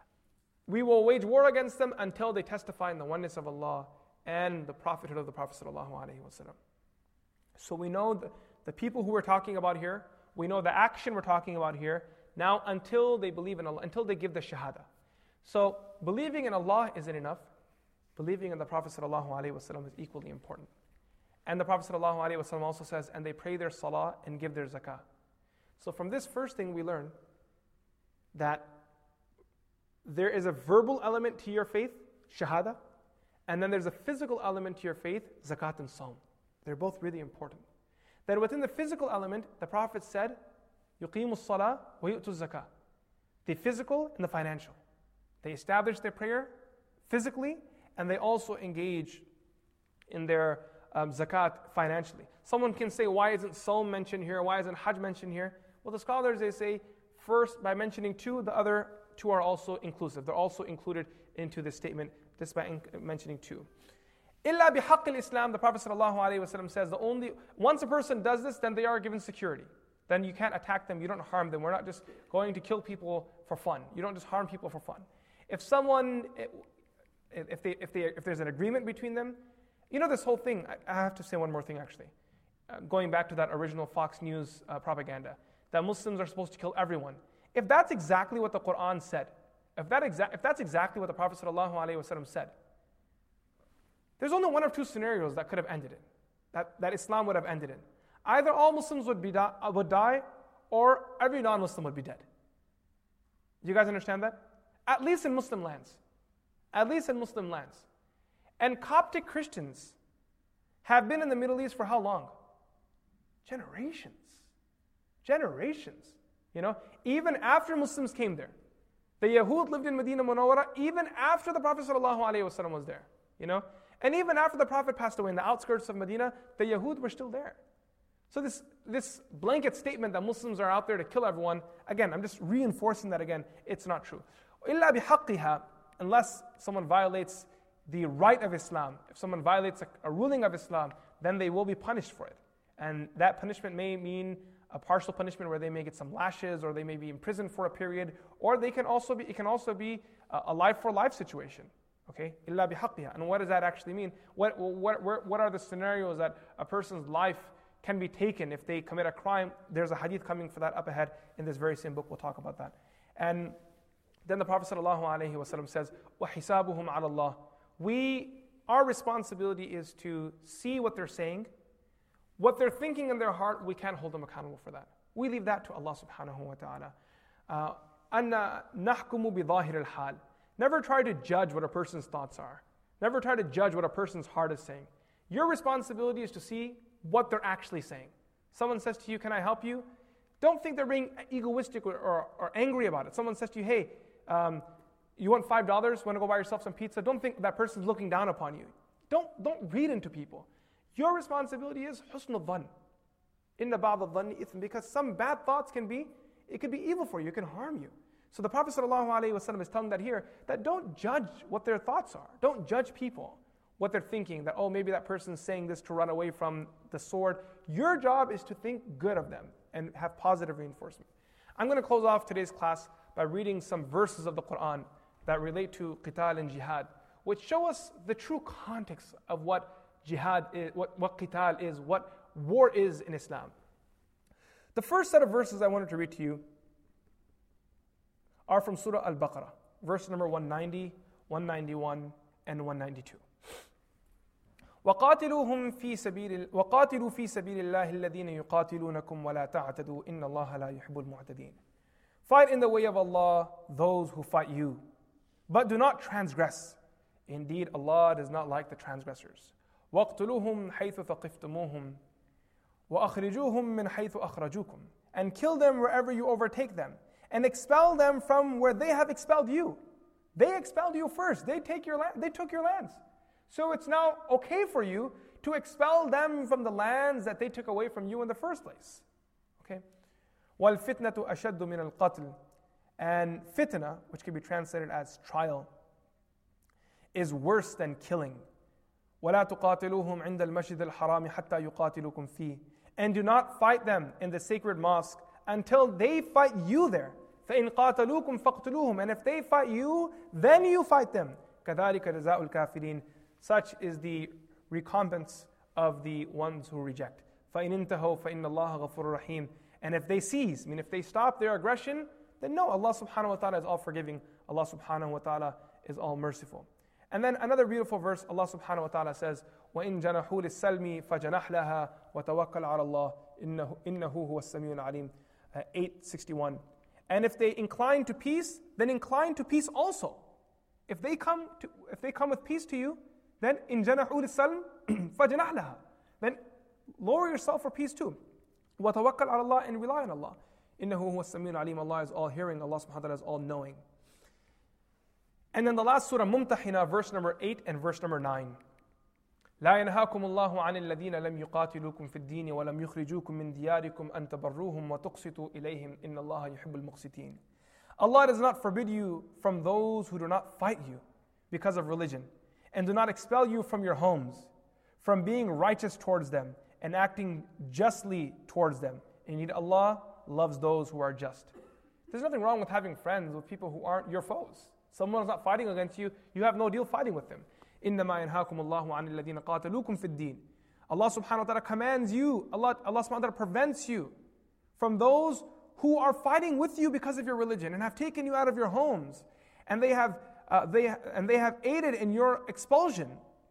we will wage war against them until they testify in the oneness of Allah and the prophethood of the Prophet ﷺ. So we know the, the people who we're talking about here, we know the action we're talking about here, now until they believe in Allah, until they give the shahada. So believing in Allah isn't enough. Believing in the Prophet ﷺ is equally important. And the Prophet ﷺ also says, and they pray their salah and give their zakah. So from this first thing we learn that there is a verbal element to your faith, shahada, and then there's a physical element to your faith, zakat and saum. They're both really important. Then within the physical element, the Prophet said, يُقِيمُ الصَّلَاةِ وَيُؤْتُ الزَّكَاةِ. The physical and the financial. They establish their prayer physically, and they also engage in their um, zakat financially. Someone can say, why isn't saum mentioned here? Why isn't hajj mentioned here? Well, the scholars, they say, first, by mentioning two, the other two are also inclusive. They're also included into this statement, just by in- mentioning two. Illa bihaqq al-Islam, the Prophet ﷺ says, the only once a person does this, then they are given security. Then you can't attack them, you don't harm them. We're not just going to kill people for fun. You don't just harm people for fun. If someone, if they, if they, if there's an agreement between them, you know this whole thing. I have to say one more thing actually. Uh, going back to that original Fox News uh, propaganda, that Muslims are supposed to kill everyone. If that's exactly what the Quran said, if that exa- if that's exactly what the Prophet ﷺ said, there's only one of two scenarios that could have ended it, that, that Islam would have ended in. Either all Muslims would be di- would die, or every non-Muslim would be dead. Do you guys understand that? At least in Muslim lands. At least in Muslim lands. And Coptic Christians have been in the Middle East for how long? Generations. Generations. You know, even after Muslims came there. The Yahud lived in Medina Munawwara even after the Prophet ﷺ was there. You know, and even after the Prophet passed away in the outskirts of Medina, the Yahud were still there. So this, this blanket statement that Muslims are out there to kill everyone, again, I'm just reinforcing that again, it's not true. إِلَّا بِحَقِّهَا, unless someone violates the right of Islam, if someone violates a, a ruling of Islam, then they will be punished for it. And that punishment may mean a partial punishment where they may get some lashes, or they may be imprisoned for a period, or they can also be, it can also be a, a life for life situation. Okay, إِلَّا بِحَقِّهَا. And what does that actually mean? What, what, what, what are the scenarios that a person's life can be taken if they commit a crime? There's a hadith coming for that up ahead in this very same book. We'll talk about that. And then the Prophet ﷺ says, وَحِسَابُهُمْ عَلَى اللَّهِ. We, our responsibility is to see what they're saying. What they're thinking in their heart, we can't hold them accountable for that. We leave that to Allah subhanahu wa ta'ala. أَنَّ نَحْكُمُ بِظَاهِرِ الْحَالِ. Never try to judge what a person's thoughts are. Never try to judge what a person's heart is saying. Your responsibility is to see what they're actually saying. Someone says to you, can I help you? Don't think they're being egoistic or, or, or angry about it. Someone says to you, hey, um, you want five dollars? Want to go buy yourself some pizza? Don't think that person's looking down upon you. Don't, don't read into people. Your responsibility is husnul dhann. Inna ba'd al-dhanni ithm. Because some bad thoughts can be, it could be evil for you, it can harm you. So the Prophet ﷺ is telling that here, that don't judge what their thoughts are. Don't judge people. what they're thinking, that, oh, maybe that person's saying this to run away from the sword. Your job is to think good of them and have positive reinforcement. I'm going to close off today's class by reading some verses of the Quran that relate to qital and jihad, which show us the true context of what jihad is, what, what qital is, what war is in Islam. The first set of verses I wanted to read to you are from Surah Al-Baqarah, verse number one ninety, one ninety-one, and one ninety-two. وقاتلوهم في سبيل وقاتلوا في سبيل الله الذين يقاتلونكم ولا تعتدوا إن الله لا يحب المعتدين. Fight in the way of Allah those who fight you, but do not transgress. Indeed, Allah does not like the transgressors. وَاقْتُلُوهُمْ حَيْثُ ثَقِفْتُمُوهُمْ وَأَخْرِجُوهُمْ مِنْ حَيْثُ أَخْرَجُوكُمْ. And kill them wherever you overtake them, and expel them from where they have expelled you. They expelled you first. They take your land. They took your lands. So it's now okay for you to expel them from the lands that they took away from you in the first place. Okay? وَالْفِتْنَةُ أَشَدُّ مِنَ الْقَتْلِ. And fitna, which can be translated as trial, is worse than killing. وَلَا تُقَاتِلُوهُمْ عِنْدَ الْمَسْجِدِ الْحَرَامِ حَتَّى يُقَاتِلُوكُمْ فِيهِ. And do not fight them in the sacred mosque until they fight you there. فَإِنْ قَاتَلُوكُمْ فَاقْتُلُوهُمْ. And if they fight you, then you fight them. كَذَلِكَ جَزَاءُ الْكَافِرِينَ. Such is the recompense of the ones who reject. فَإِنْ انْتَهَوْا فَإِنَّ اللَّهَ غَفُورٌ رَحِيمٌ. And if they cease, I mean if they stop their aggression, then no, Allah subhanahu wa ta'ala is all forgiving. Allah subhanahu wa ta'ala is all merciful. And then another beautiful verse, Allah subhanahu wa ta'ala says, وَإِن جَنَحُوا لِلسَّلْمِ فَجَنَحْ لَهَا وَتَوَكَّلْ عَلَى اللَّهِ إِنَّهُ إِنَّهُ هُوَ السَّمِيعُ الْعَلِيمُ. uh, eight sixty-one. And if they incline to peace, then incline to peace also. If they come to, if they come with peace to you, then in جَنَحُوا لِلسَّلْمِ فَجَنَحْ لَهَا. Then lower yourself for peace too. وَتَوَكَّلْ عَلَى اللَّهِ, and rely on Allah. إِنَّهُ هُوَ السَّمِيعُ الْعَلِيمُ. Allah is all hearing, Allah subhanahu wa ta'ala is all knowing. And then the last surah, Mumtahina, verse number eight and verse number nine. لا ينهاكم الله عن الذين لم يقاتلوكم في الدين ولم يخرجوكم من دياركم أن تبروهم وتقسطوا إليهم إن الله يحب المقسطين. Allah does not forbid you from those who do not fight you because of religion, and do not expel you from your homes, from being righteous towards them and acting justly towards them. Indeed, Allah loves those who are just. There's nothing wrong with having friends with people who aren't your foes. Someone is not fighting against you, you have no deal fighting with them. إِنَّمَا يَنْهَاكُمُ اللَّهُ عَنِ الَّذِينَ قَاتَلُوكُمْ فِي الدِّينِ. Allah subhanahu wa ta'ala commands you, Allah, Allah subhanahu wa ta'ala prevents you from those who are fighting with you because of your religion and have taken you out of your homes, and they have uh, they and they have aided in your expulsion,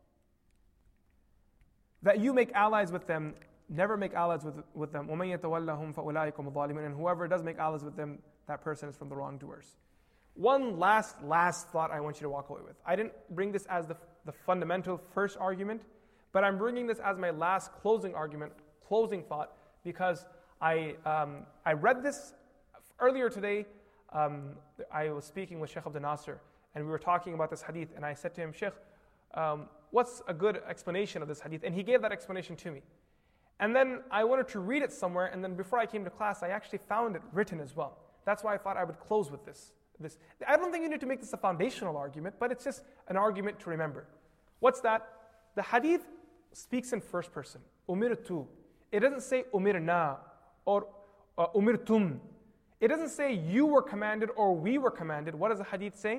that you make allies with them. Never make allies with, with them. وَمَن يَتَوَلَّهُمْ فَأُولَٰئِكُمُ الظَّالِمُونَ. And whoever does make allies with them, that person is from the wrongdoers. One last, last thought I want you to walk away with. I didn't bring this as the, the fundamental first argument, but I'm bringing this as my last closing argument, closing thought, because I um, I read this earlier today. Um, I was speaking with Sheikh Abdul Nasser, and we were talking about this hadith, and I said to him, Sheikh, um, what's a good explanation of this hadith? And he gave that explanation to me. And then I wanted to read it somewhere, and then before I came to class, I actually found it written as well. That's why I thought I would close with this. This. I don't think you need to make this a foundational argument, but it's just an argument to remember. What's that? The hadith speaks in first person. Umirtu. It doesn't say umirna or uh, umirtum. It doesn't say you were commanded or we were commanded. What does the hadith say?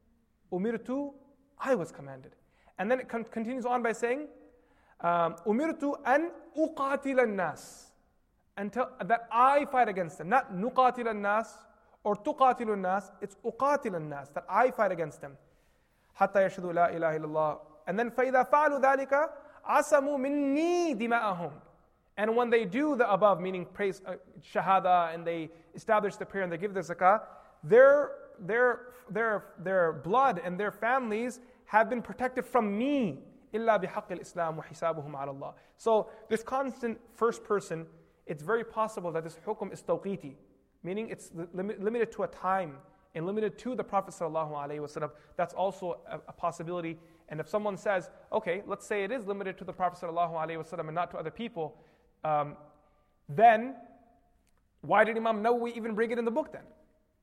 Umirtu, I was commanded. And then it con- continues on by saying, Umirtu an uqatil an-nas. Until that I fight against them. Not nuqatil an-nas or tuqatil an-nas. It's uqatil an-nas, that I fight against them. Hatta yashhadu la ilaha illallah. And then فَإِذَا فَعَلُوا ذَلِكَ عَصَمُوا مِنِّي دِمَاءَهُم. And when they do the above, meaning praise uh, shahada, and they establish the prayer and they give the zakah, their, their, their, their blood and their families have been protected from me. إِلَّا بِحَقِّ الْإِسْلَامِ وَحِسَابُهُمْ عَلَى اللَّهِ. So this constant first person, it's very possible that this hukum is tawqiti, meaning it's lim- limited to a time and limited to the Prophet ﷺ. That's also a, a possibility. And if someone says, okay, let's say it is limited to the Prophet ﷺ and not to other people, um, then why did Imam Nawawi even bring it in the book then?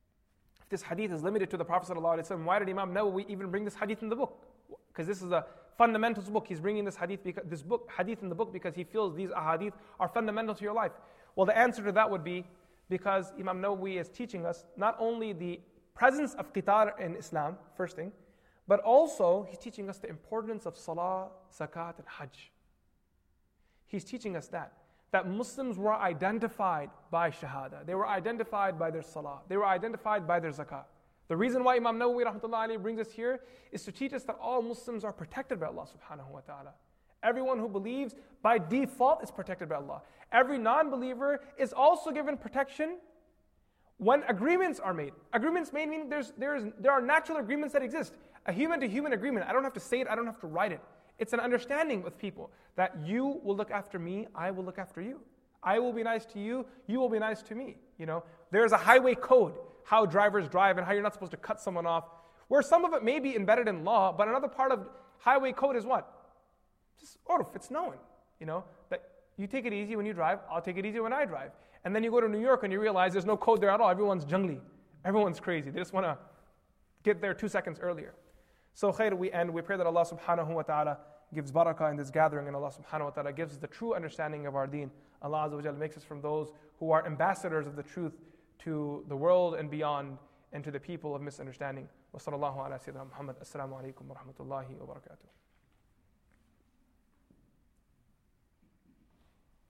If this hadith is limited to the Prophet ﷺ, why did Imam Nawawi even bring this hadith in the book? Because this is a fundamentals book. He's bringing this hadith, because, this book, hadith in the book because he feels these ahadith are fundamental to your life. Well, the answer to that would be because Imam Nawawi is teaching us not only the presence of qitar in Islam, first thing, but also he's teaching us the importance of salah, zakat, and hajj. He's teaching us that. That Muslims were identified by shahada. They were identified by their salah. They were identified by their zakah. The reason why Imam Nawawi rahmatullahi alayhi brings us here is to teach us that all Muslims are protected by Allah subhanahu wa ta'ala. Everyone who believes by default is protected by Allah. Every non-believer is also given protection when agreements are made. Agreements made meaning there's, there's, there are natural agreements that exist. A human-to-human agreement. I don't have to say it, I don't have to write it. It's an understanding with people that you will look after me, I will look after you. I will be nice to you, you will be nice to me. You know, there's a highway code, how drivers drive and how you're not supposed to cut someone off, where some of it may be embedded in law, but another part of highway code is what? Just urf, it's known. You know, that you take it easy when you drive, I'll take it easy when I drive. And then you go to New York and you realize there's no code there at all. Everyone's jungly. Everyone's crazy. They just want to get there two seconds earlier. So khair, we end. We pray that Allah subhanahu wa ta'ala gives barakah in this gathering, and Allah subhanahu wa ta'ala gives us the true understanding of our deen. Allah azza wa jalla makes us from those who are ambassadors of the truth to the world and beyond, and to the people of misunderstanding. Wa sallallahu ala sayyidina Muhammad. Assalamu alaikum wa rahmatullahi wa barakatuh.